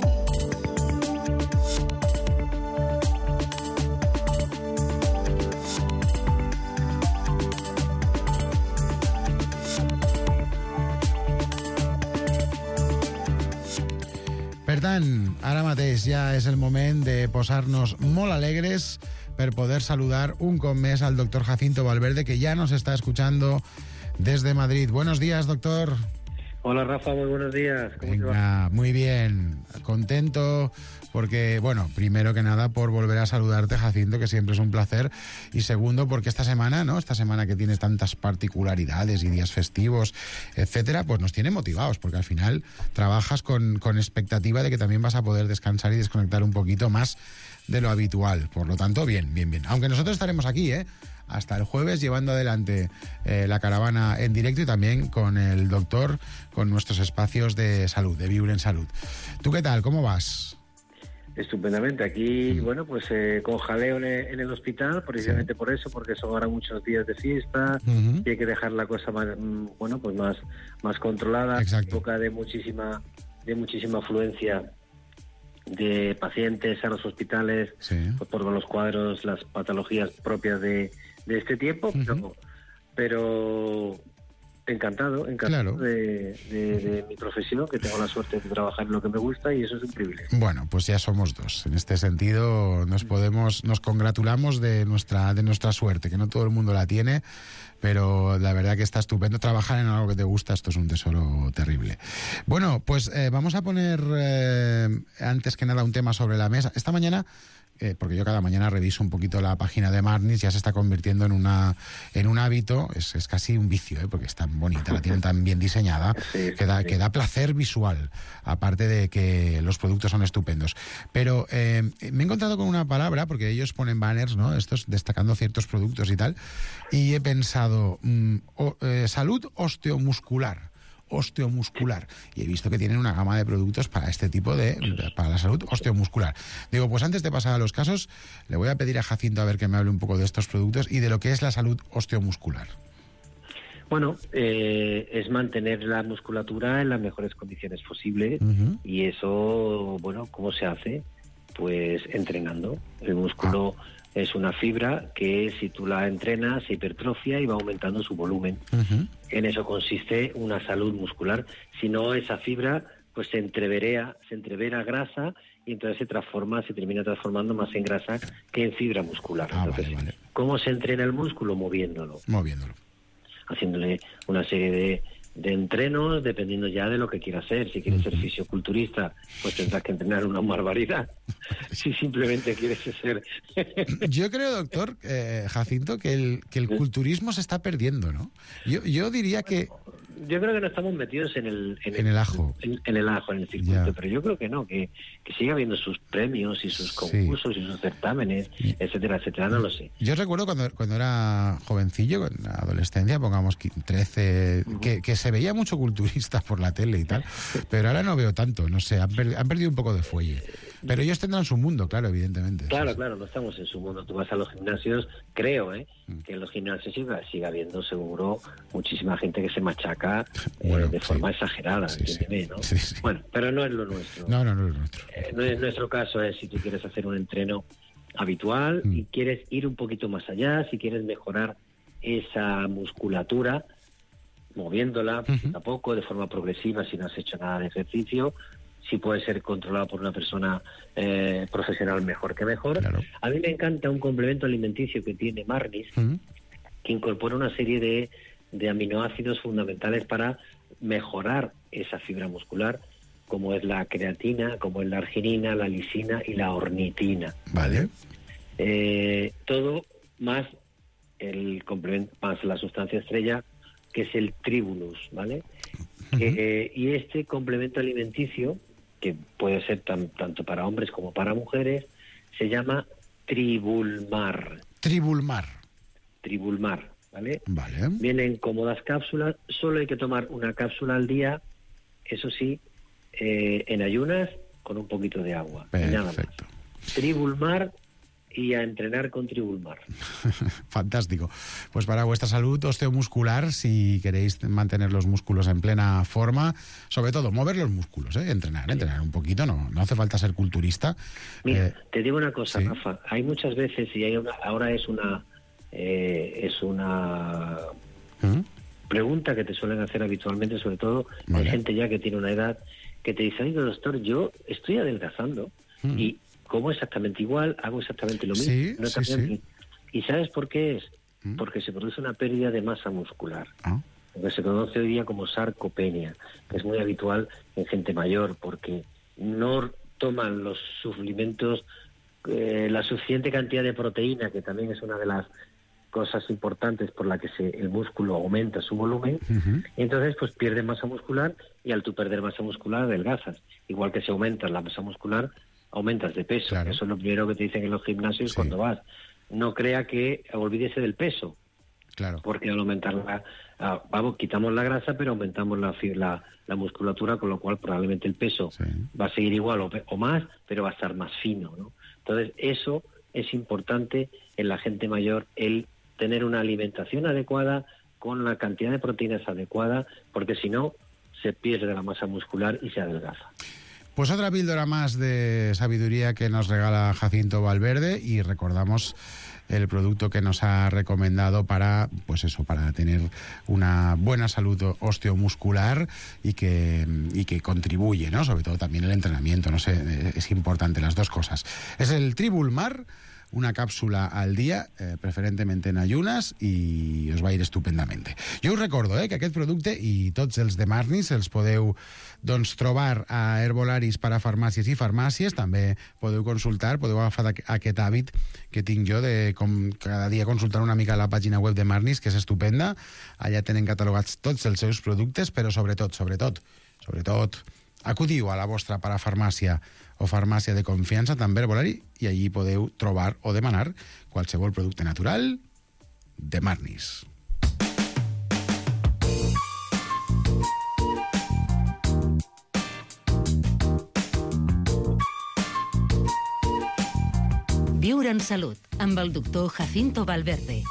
Per tant, ara mateix ja és el moment de posar-nos molt alegres per poder saludar un cop més al doctor Jacinto Valverde, que ya nos está escuchando desde Madrid. Buenos días, doctor. Hola, Rafa, muy buenos días. ¿Cómo te va? Venga, muy bien. Contento porque, bueno, primero que nada por volver a saludarte, Jacinto, que siempre es un placer. Y segundo, porque esta semana, ¿no? Esta semana que tiene tantas particularidades y días festivos, etcétera, pues nos tiene motivados, porque al final trabajas con expectativa de que también vas a poder descansar y desconectar un poquito más de lo habitual. Por lo tanto, bien. Aunque nosotros estaremos aquí, hasta el jueves, llevando adelante la caravana en directo y también con el doctor, con nuestros espacios de salud, de Viure en Salud. ¿Tú qué tal? ¿Cómo vas? Estupendamente. Aquí, bueno, pues con jaleo en el hospital, precisamente por eso, porque son ahora muchos días de fiesta, y hay que dejar la cosa más, bueno, pues más controlada. Exacto. Época de muchísima afluencia de pacientes a los hospitales, pues por los cuadros, las patologías propias de este tiempo, pero encantado Claro. de mi profesión, que tengo la suerte de trabajar en lo que me gusta, y eso es un privilegio. Bueno, pues ya somos dos. En este sentido nos congratulamos de nuestra suerte, que no todo el mundo la tiene, pero la verdad que está estupendo. Trabajar en algo que te gusta, esto es un tesoro terrible. Bueno, pues vamos a poner antes que nada un tema sobre la mesa. Esta mañana, porque yo cada mañana reviso un poquito la página de Marnis, ya se está convirtiendo en un hábito, es casi un vicio, porque es tan bonita, la tienen tan bien diseñada, que da placer visual, aparte de que los productos son estupendos. Pero me he encontrado con una palabra, porque ellos ponen banners, ¿no?, estos destacando ciertos productos y tal, y he pensado, salud osteomuscular, y he visto que tienen una gama de productos para este tipo para la salud osteomuscular. Digo, pues antes de pasar a los casos, le voy a pedir a Jacinto a ver que me hable un poco de estos productos y de lo que es la salud osteomuscular. Bueno, es mantener la musculatura en las mejores condiciones posibles, y eso, bueno, ¿cómo se hace? Pues entrenando. El músculo es una fibra que, si tú la entrenas, se hipertrofia y va aumentando su volumen. En eso consiste una salud muscular. Si no, esa fibra pues se entrevera grasa, y entonces se termina transformando más en grasa que en fibra muscular. Entonces, vale. ¿cómo se entrena el músculo? Moviéndolo. Haciéndole una serie de entrenos, dependiendo ya de lo que quiera hacer. Si quieres ser fisioculturista, pues tendrás que entrenar una barbaridad. Si simplemente quieres ser... Yo creo, doctor Jacinto, que el culturismo se está perdiendo, ¿no? Yo diría que... Yo creo que no estamos metidos en el ajo. En el ajo, en el circuito, pero yo creo que no, que siga habiendo sus premios y sus concursos y sus certámenes, etcétera, no lo sé. Yo recuerdo cuando era jovencillo, en la adolescencia, pongamos 13, que se veía mucho culturista por la tele y tal, pero ahora no veo tanto, no sé, han perdido un poco de fuelle. Pero ellos tendrán su mundo, claro, evidentemente. Claro, no estamos en su mundo. Tú vas a los gimnasios, creo, que en los gimnasios siga habiendo seguro muchísima gente que se machaca de forma exagerada, entiéndeme, ¿no? Sí. Bueno, pero no es lo nuestro. No es lo nuestro. Nuestro caso es si tú quieres hacer un entreno habitual y quieres ir un poquito más allá, si quieres mejorar esa musculatura, moviéndola poco a poco, de forma progresiva, si no has hecho nada de ejercicio, si puede ser controlado por una persona profesional, mejor que mejor. Claro. A mí me encanta un complemento alimenticio que tiene Marnis, que incorpora una serie de aminoácidos fundamentales para mejorar esa fibra muscular, como es la creatina, como es la arginina, la lisina y la ornitina. Vale. Todo más el complemento, más la sustancia estrella, que es el tribulus, ¿vale? Y este complemento alimenticio, que puede ser tanto para hombres como para mujeres, se llama Tribulmar. Tribulmar, ¿vale? Vale. Vienen cómodas cápsulas, solo hay que tomar una cápsula al día, eso sí, en ayunas, con un poquito de agua. Perfecto. Tribulmar y a entrenar con Tribulmar. Fantástico. Pues para vuestra salud osteomuscular, si queréis mantener los músculos en plena forma, sobre todo mover los músculos, entrenar un poquito, no hace falta ser culturista. Mira, te digo una cosa, Rafa, hay muchas veces, y ahora es una pregunta que te suelen hacer habitualmente, sobre todo de gente ya que tiene una edad, que te dice: oiga, doctor, yo estoy adelgazando y como exactamente igual, hago exactamente lo mismo. Sí. ¿Y sabes por qué es? Porque se produce una pérdida de masa muscular. Lo que se conoce hoy día como sarcopenia, que es muy habitual en gente mayor, porque no toman los suplementos, la suficiente cantidad de proteína, que también es una de las cosas importantes por la que el músculo aumenta su volumen, y entonces pues pierde masa muscular, y al tú perder masa muscular adelgazas. Igual que si aumentas la masa muscular, aumentas de peso. Claro. Eso es lo primero que te dicen en los gimnasios cuando vas. No crea que olvídese del peso. Claro. Porque al aumentar quitamos la grasa, pero aumentamos la musculatura, con lo cual probablemente el peso va a seguir igual o más, pero va a estar más fino, ¿no? Entonces, eso es importante en la gente mayor, el tener una alimentación adecuada, con la cantidad de proteínas adecuada, porque si no, se pierde la masa muscular y se adelgaza. Pues otra píldora más de sabiduría que nos regala Jacinto Valverde, y recordamos el producto que nos ha recomendado para tener una buena salud osteomuscular y que contribuye, ¿no? Sobre todo también el entrenamiento, no sé, es importante las dos cosas. Es el Tribulmar, una cápsula al día, preferentemente en ayunas, i us va ir estupendamente. Jo us recordo que aquest producte i tots els de Marnis els podeu trobar a herbolaris per a farmàcies i farmàcies. També podeu consultar, podeu agafar aquest hàbit que tinc jo de com cada dia consultar una mica la pàgina web de Marnis, que és estupenda. Allà tenen catalogats tots els seus productes, però sobretot, acudiu a la vostra parafarmàcia o farmàcia de confiança, també herbolari, i allí podeu trobar o demanar qualsevol producte natural de Marnis. Viure en salut, amb el doctor Jacinto Valverde.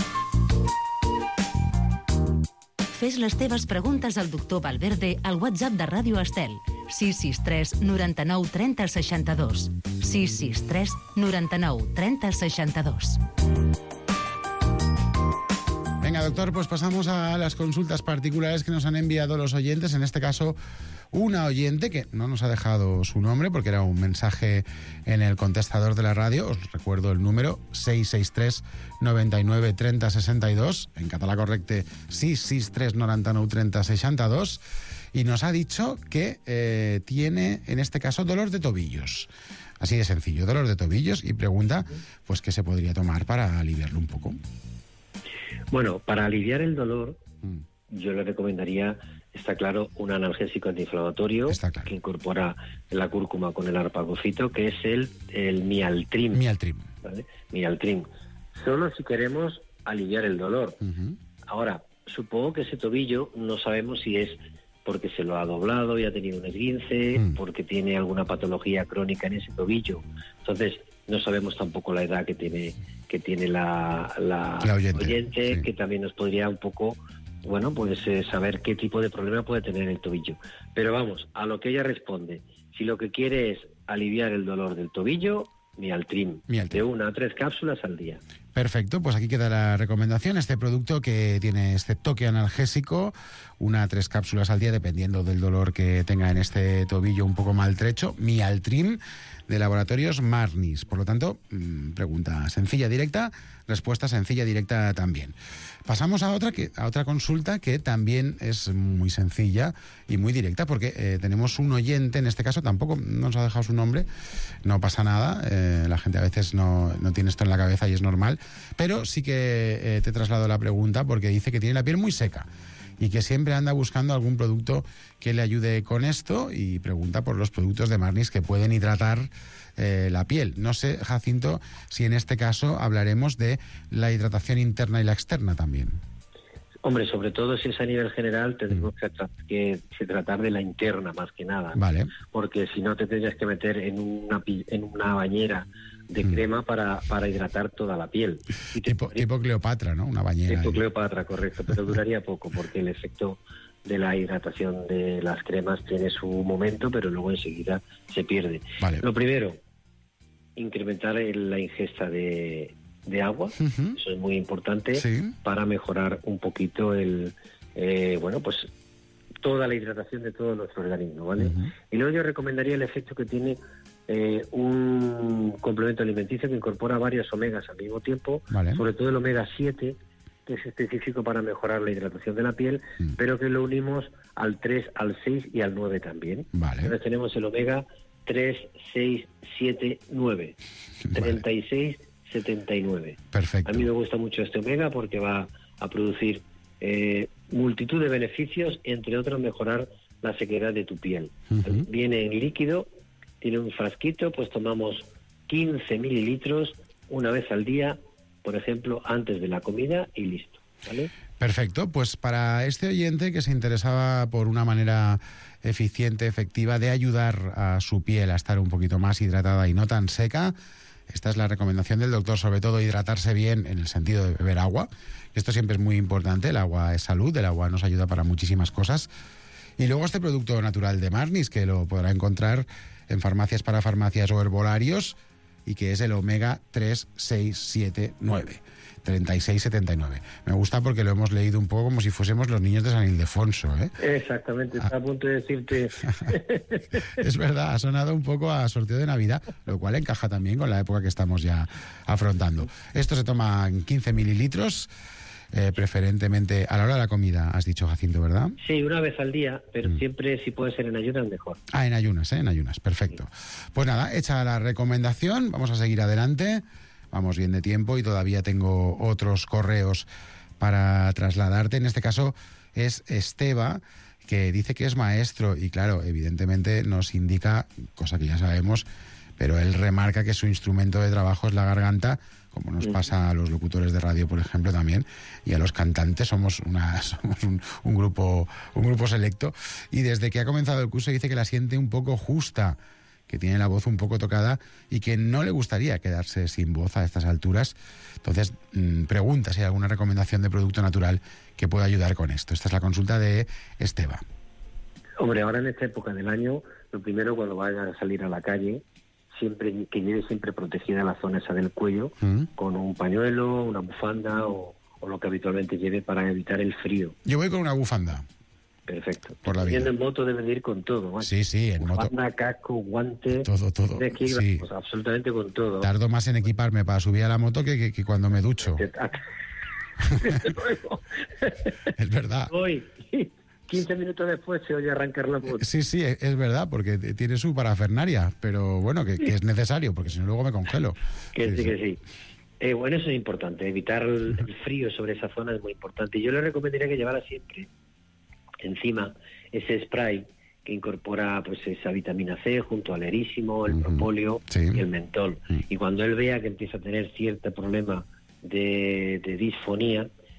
Fes les teves preguntes al doctor Valverde al WhatsApp de Ràdio Estel, 663 99 30 62. 663 99 30 62. Venga, doctor, pues pasamos a las consultas particulares que nos han enviado los oyentes. En este caso, una oyente que no nos ha dejado su nombre porque era un mensaje en el contestador de la radio. Os recuerdo el número 663 99 30 62. En català correcte, 663 99 30 62. Y nos ha dicho que tiene, en este caso, dolor de tobillos. Así de sencillo, dolor de tobillos, y pregunta pues qué se podría tomar para aliviarlo un poco. Bueno, para aliviar el dolor, yo le recomendaría, está claro, un analgésico antiinflamatorio que incorpora la cúrcuma con el arpagocito, que es el Mialtrim. ¿Vale? Mialtrim. Solo si queremos aliviar el dolor. Ahora, supongo que ese tobillo no sabemos si es porque se lo ha doblado y ha tenido un esguince, porque tiene alguna patología crónica en ese tobillo. Entonces, no sabemos tampoco la edad que tiene la oyente, que también nos podría un poco, saber qué tipo de problema puede tener el tobillo. Pero vamos, a lo que ella responde, si lo que quiere es aliviar el dolor del tobillo, Mialtrim, de 1 a 3 cápsulas al día. Perfecto, pues aquí queda la recomendación. Este producto que tiene este toque analgésico, 1 a 3 cápsulas al día, dependiendo del dolor que tenga en este tobillo un poco maltrecho. Mialtrim, de Laboratorios Marnis. Por lo tanto, pregunta sencilla, directa, respuesta sencilla, directa también. Pasamos a otra consulta que también es muy sencilla y muy directa, porque tenemos un oyente, en este caso tampoco nos ha dejado su nombre, no pasa nada, la gente a veces no tiene esto en la cabeza y es normal, pero sí que te traslado la pregunta porque dice que tiene la piel muy seca y que siempre anda buscando algún producto que le ayude con esto y pregunta por los productos de Marnis que pueden hidratar la piel. No sé, Jacinto, si en este caso hablaremos de la hidratación interna y la externa también. Hombre, sobre todo si es a nivel general, tendremos que tratar de la interna más que nada, ¿no? Vale. Porque si no te tendrías que meter en una bañera de crema para hidratar toda la piel. Tipo Cleopatra, ¿no? Una bañera. Tipo Cleopatra, correcto, pero duraría poco porque el efecto de la hidratación de las cremas tiene su momento, pero luego enseguida se pierde. Vale. Lo primero, incrementar la ingesta de agua, eso es muy importante para mejorar un poquito toda la hidratación de todo nuestro organismo, ¿vale? Y luego yo recomendaría el efecto que tiene un complemento alimenticio que incorpora varios omegas al mismo tiempo, sobre todo el omega 7, que es específico para mejorar la hidratación de la piel, pero que lo unimos al 3, al 6 y al 9 también. Entonces tenemos el omega 3, 6, 7, 9, 36, 79. Perfecto. A mí me gusta mucho este omega porque va a producir multitud de beneficios, entre otros mejorar la sequedad de tu piel. Viene en líquido, tiene un frasquito, pues tomamos 15 mililitros una vez al día, por ejemplo, antes de la comida y listo, ¿vale? Perfecto, pues para este oyente que se interesaba por una manera eficiente, efectiva, de ayudar a su piel a estar un poquito más hidratada y no tan seca, esta es la recomendación del doctor, sobre todo hidratarse bien en el sentido de beber agua. Esto siempre es muy importante, el agua es salud, el agua nos ayuda para muchísimas cosas. Y luego este producto natural de Marnis, que lo podrá encontrar en farmacias para farmacias o herbolarios, y que es el omega 3, 6, 7, 9. 3679. Me gusta porque lo hemos leído un poco como si fuésemos los niños de San Ildefonso, ¿eh? Exactamente, está a punto de decirte. Es verdad, ha sonado un poco a sorteo de Navidad, lo cual encaja también con la época que estamos ya afrontando. Esto se toma en 15 mililitros, preferentemente a la hora de la comida, has dicho, Jacinto, ¿verdad? Sí, una vez al día, pero siempre, si puede ser en ayunas, mejor. En ayunas, perfecto. Pues nada, hecha la recomendación, vamos a seguir adelante. Vamos bien de tiempo y todavía tengo otros correos para trasladarte. En este caso es Esteba, que dice que es maestro y claro, evidentemente nos indica, cosa que ya sabemos, pero él remarca que su instrumento de trabajo es la garganta, como nos pasa a los locutores de radio, por ejemplo, también, y a los cantantes somos un grupo selecto. Y desde que ha comenzado el curso dice que la siente un poco justa, que tiene la voz un poco tocada y que no le gustaría quedarse sin voz a estas alturas. Entonces, pregunta si hay alguna recomendación de producto natural que pueda ayudar con esto. Esta es la consulta de Esteba. Hombre, ahora en esta época del año, lo primero, cuando vaya a salir a la calle, que lleve siempre protegida la zona esa del cuello, con un pañuelo, una bufanda o lo que habitualmente lleve para evitar el frío. Yo voy con una bufanda. Perfecto. Por la vida. En moto debe de ir con todo, ¿vale? Sí, en moto. Casco, guante. Todo. Sí. Pues absolutamente con todo. Tardo más en equiparme para subir a la moto que cuando me ducho. Es verdad. Hoy, 15 minutos después se oye arrancar la moto. Sí, es verdad, porque tiene su parafernaria, pero bueno, que es necesario, porque si no luego me congelo. Que sí. Bueno, eso es importante. Evitar el frío sobre esa zona es muy importante. Yo le recomendaría que llevara siempre encima ese spray que incorpora pues esa vitamina C junto al erísimo, el propóleo y el mentol. Y cuando él vea que empieza a tener cierto problema de disfonía,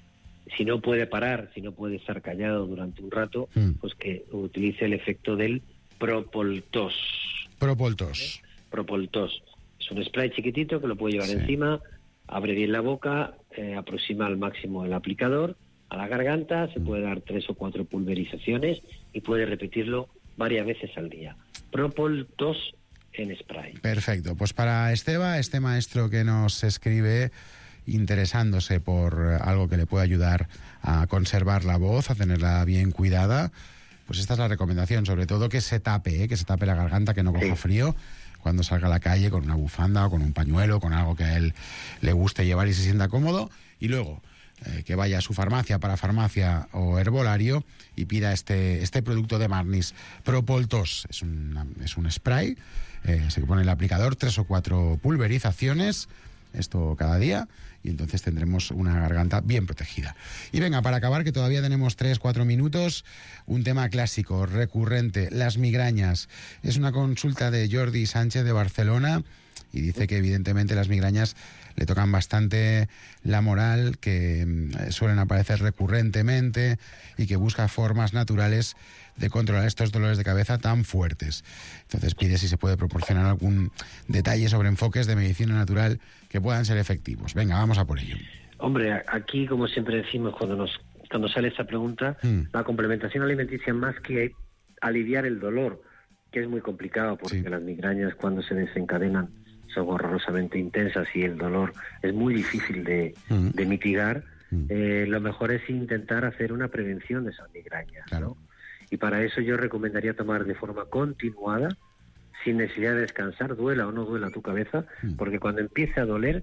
Si no puede parar, si no puede estar callado durante un rato, pues que utilice el efecto del Propoltos. Propoltos. Propoltos. Es un spray chiquitito que lo puede llevar encima, abre bien la boca, aproxima al máximo el aplicador a la garganta, se puede dar 3 o 4 pulverizaciones y puede repetirlo varias veces al día. Propoltos en spray. Perfecto. Pues para Esteba, este maestro que nos escribe interesándose por algo que le pueda ayudar a conservar la voz, a tenerla bien cuidada, pues esta es la recomendación, sobre todo que se tape la garganta, que no coja frío cuando salga a la calle con una bufanda o con un pañuelo, con algo que a él le guste llevar y se sienta cómodo, y luego que vaya a su farmacia, parafarmacia o herbolario y pida este producto de Marnis, Propoltos. Es un spray, se pone el aplicador, 3 o 4 pulverizaciones, esto cada día, y entonces tendremos una garganta bien protegida. Y venga, para acabar, que todavía tenemos 3-4 minutos, un tema clásico, recurrente, las migrañas. Es una consulta de Jordi Sánchez de Barcelona y dice que evidentemente las migrañas le tocan bastante la moral, que suelen aparecer recurrentemente y que busca formas naturales de controlar estos dolores de cabeza tan fuertes. Entonces pide si se puede proporcionar algún detalle sobre enfoques de medicina natural que puedan ser efectivos. Venga, vamos a por ello. Hombre, aquí, como siempre decimos cuando sale esta pregunta, la complementación alimenticia, más que aliviar el dolor, que es muy complicado porque las migrañas, cuando se desencadenan, son horrorosamente intensas y el dolor es muy difícil de mitigar. Lo mejor es intentar hacer una prevención de esas migrañas, ¿no? Y para eso yo recomendaría tomar de forma continuada, sin necesidad de descansar, duela o no duela tu cabeza, porque cuando empiece a doler,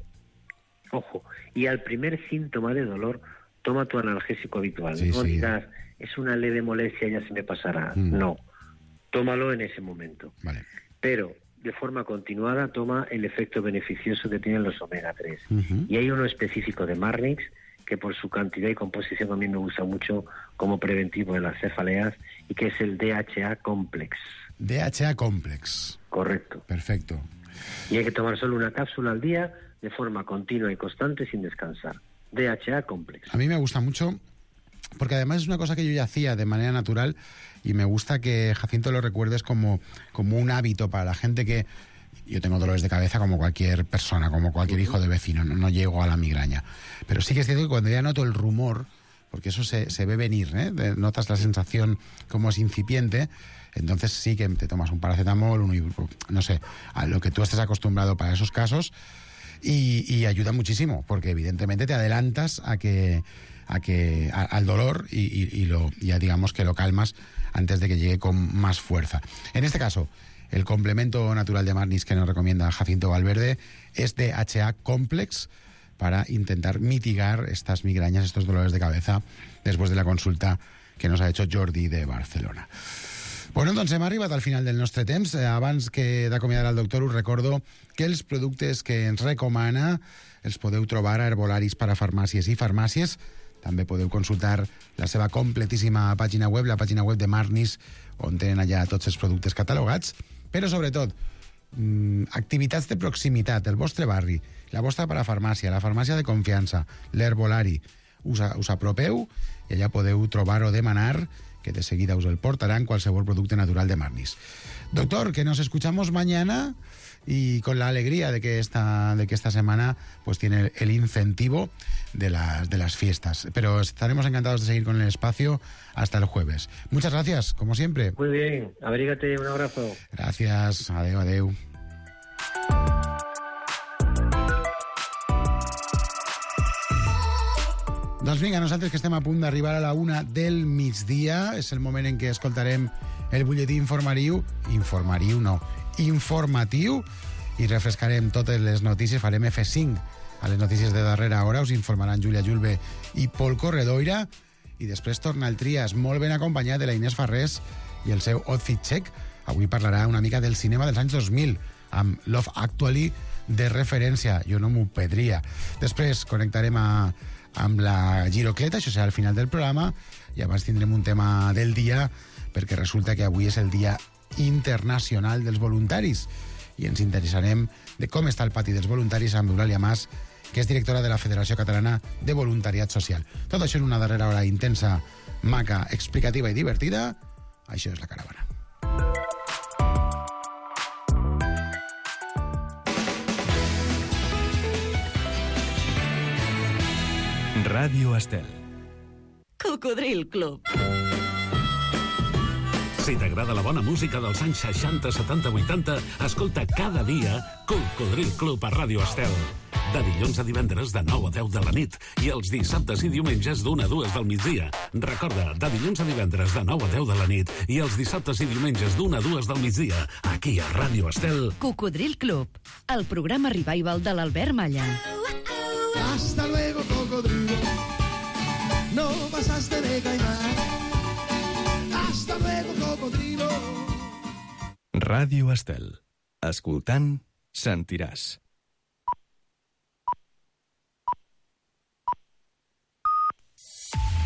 ojo, y al primer síntoma de dolor, toma tu analgésico habitual. No digas, es una leve molestia, ya se me pasará. No, tómalo en ese momento. Vale. Pero de forma continuada toma el efecto beneficioso que tienen los omega 3. Y hay uno específico de Marnix, que por su cantidad y composición a mí me gusta mucho como preventivo de las cefaleas, y que es el DHA Complex. DHA Complex. Correcto. Perfecto. Y hay que tomar solo una cápsula al día, de forma continua y constante, sin descansar. DHA Complex. A mí me gusta mucho, porque además es una cosa que yo ya hacía de manera natural, y me gusta que, Jacinto, lo recuerdes como un hábito para la gente que... Yo tengo dolores de cabeza como cualquier persona, como cualquier hijo de vecino, no llego a la migraña. Pero sí que es cierto que cuando ya noto el rumor, porque eso se ve venir, notas la sensación como es incipiente, entonces sí que te tomas un paracetamol, no sé, a lo que tú estés acostumbrado para esos casos, y ayuda muchísimo, porque evidentemente te adelantas al dolor y ya digamos que lo calmas antes de que llegue con más fuerza. En este caso, el complemento natural de Marnis que nos recomienda Jacinto Valverde es DHA Complex, para intentar mitigar estas migrañas, estos dolores de cabeza, después de la consulta que nos ha hecho Jordi de Barcelona. Bueno, doncs hem arribat al final del nostre temps. Abans que d'acomiadar el doctor, us recordo que els productes que ens recomana els podeu trobar a herbolaris, parafarmàcies i farmàcies. També podeu consultar la seva completíssima pàgina web, la pàgina web de Marnis, on tenen allà tots els productes catalogats. Però, sobretot, activitats de proximitat, el vostre barri, la vostra parafarmàcia, la farmàcia de confiança, l'herbolari. Us apropeu i allà podeu trobar o demanar, que de seguida us el portaran, qualsevol producte natural de Marnis. Doctor, que nos escuchamos mañana y con la alegría de que esta semana pues tiene el incentivo de las fiestas. Pero estaremos encantados de seguir con el espacio hasta el jueves. Muchas gracias, como siempre. Muy bien, abrígate, un abrazo. Gracias, adeu, adeu. Doncs vinga, nosaltres que estem a punt d'arribar a la 1 del migdia, és el moment en què escoltarem el butlletí informatiu, i refrescarem totes les notícies, farem F5 a les notícies de darrera hora, us informaran Júlia Julve i Pol Corredoira, i després torna el Trias, molt ben acompanyat de la Inés Farrés i el seu outfit check. Avui parlarà una mica del cinema dels anys 2000, amb Love Actually de referència, jo no m'ho perdria. Després connectarem amb la Girocleta, això serà al final del programa, i abans tindrem un tema del dia, perquè resulta que avui és el Dia Internacional dels Voluntaris, i ens interessarem de com està el pati dels voluntaris amb Eulàlia Mas que és directora de la Federació Catalana de Voluntariat Social. Tot això en una darrera hora intensa, maca, explicativa i divertida. Això és La Caravana. Ràdio Estel. Cocodril Club. Si t'agrada la bona música dels anys 60, 70, 80, escolta cada dia Cocodril Club a Ràdio Estel. De dilluns a divendres de 9 a 10 de la nit i els dissabtes i diumenges d'1 a 2 del migdia. Recorda, de dilluns a divendres de 9 a 10 de la nit i els dissabtes i diumenges d'1 a 2 del migdia, aquí a Ràdio Estel. Cocodril Club, el programa revival de l'Albert Malla. Hasta luego, cocodrilo. No pasaste de caimán. Hasta luego, cocodrilo. Ràdio Estel. Escoltant, sentiràs.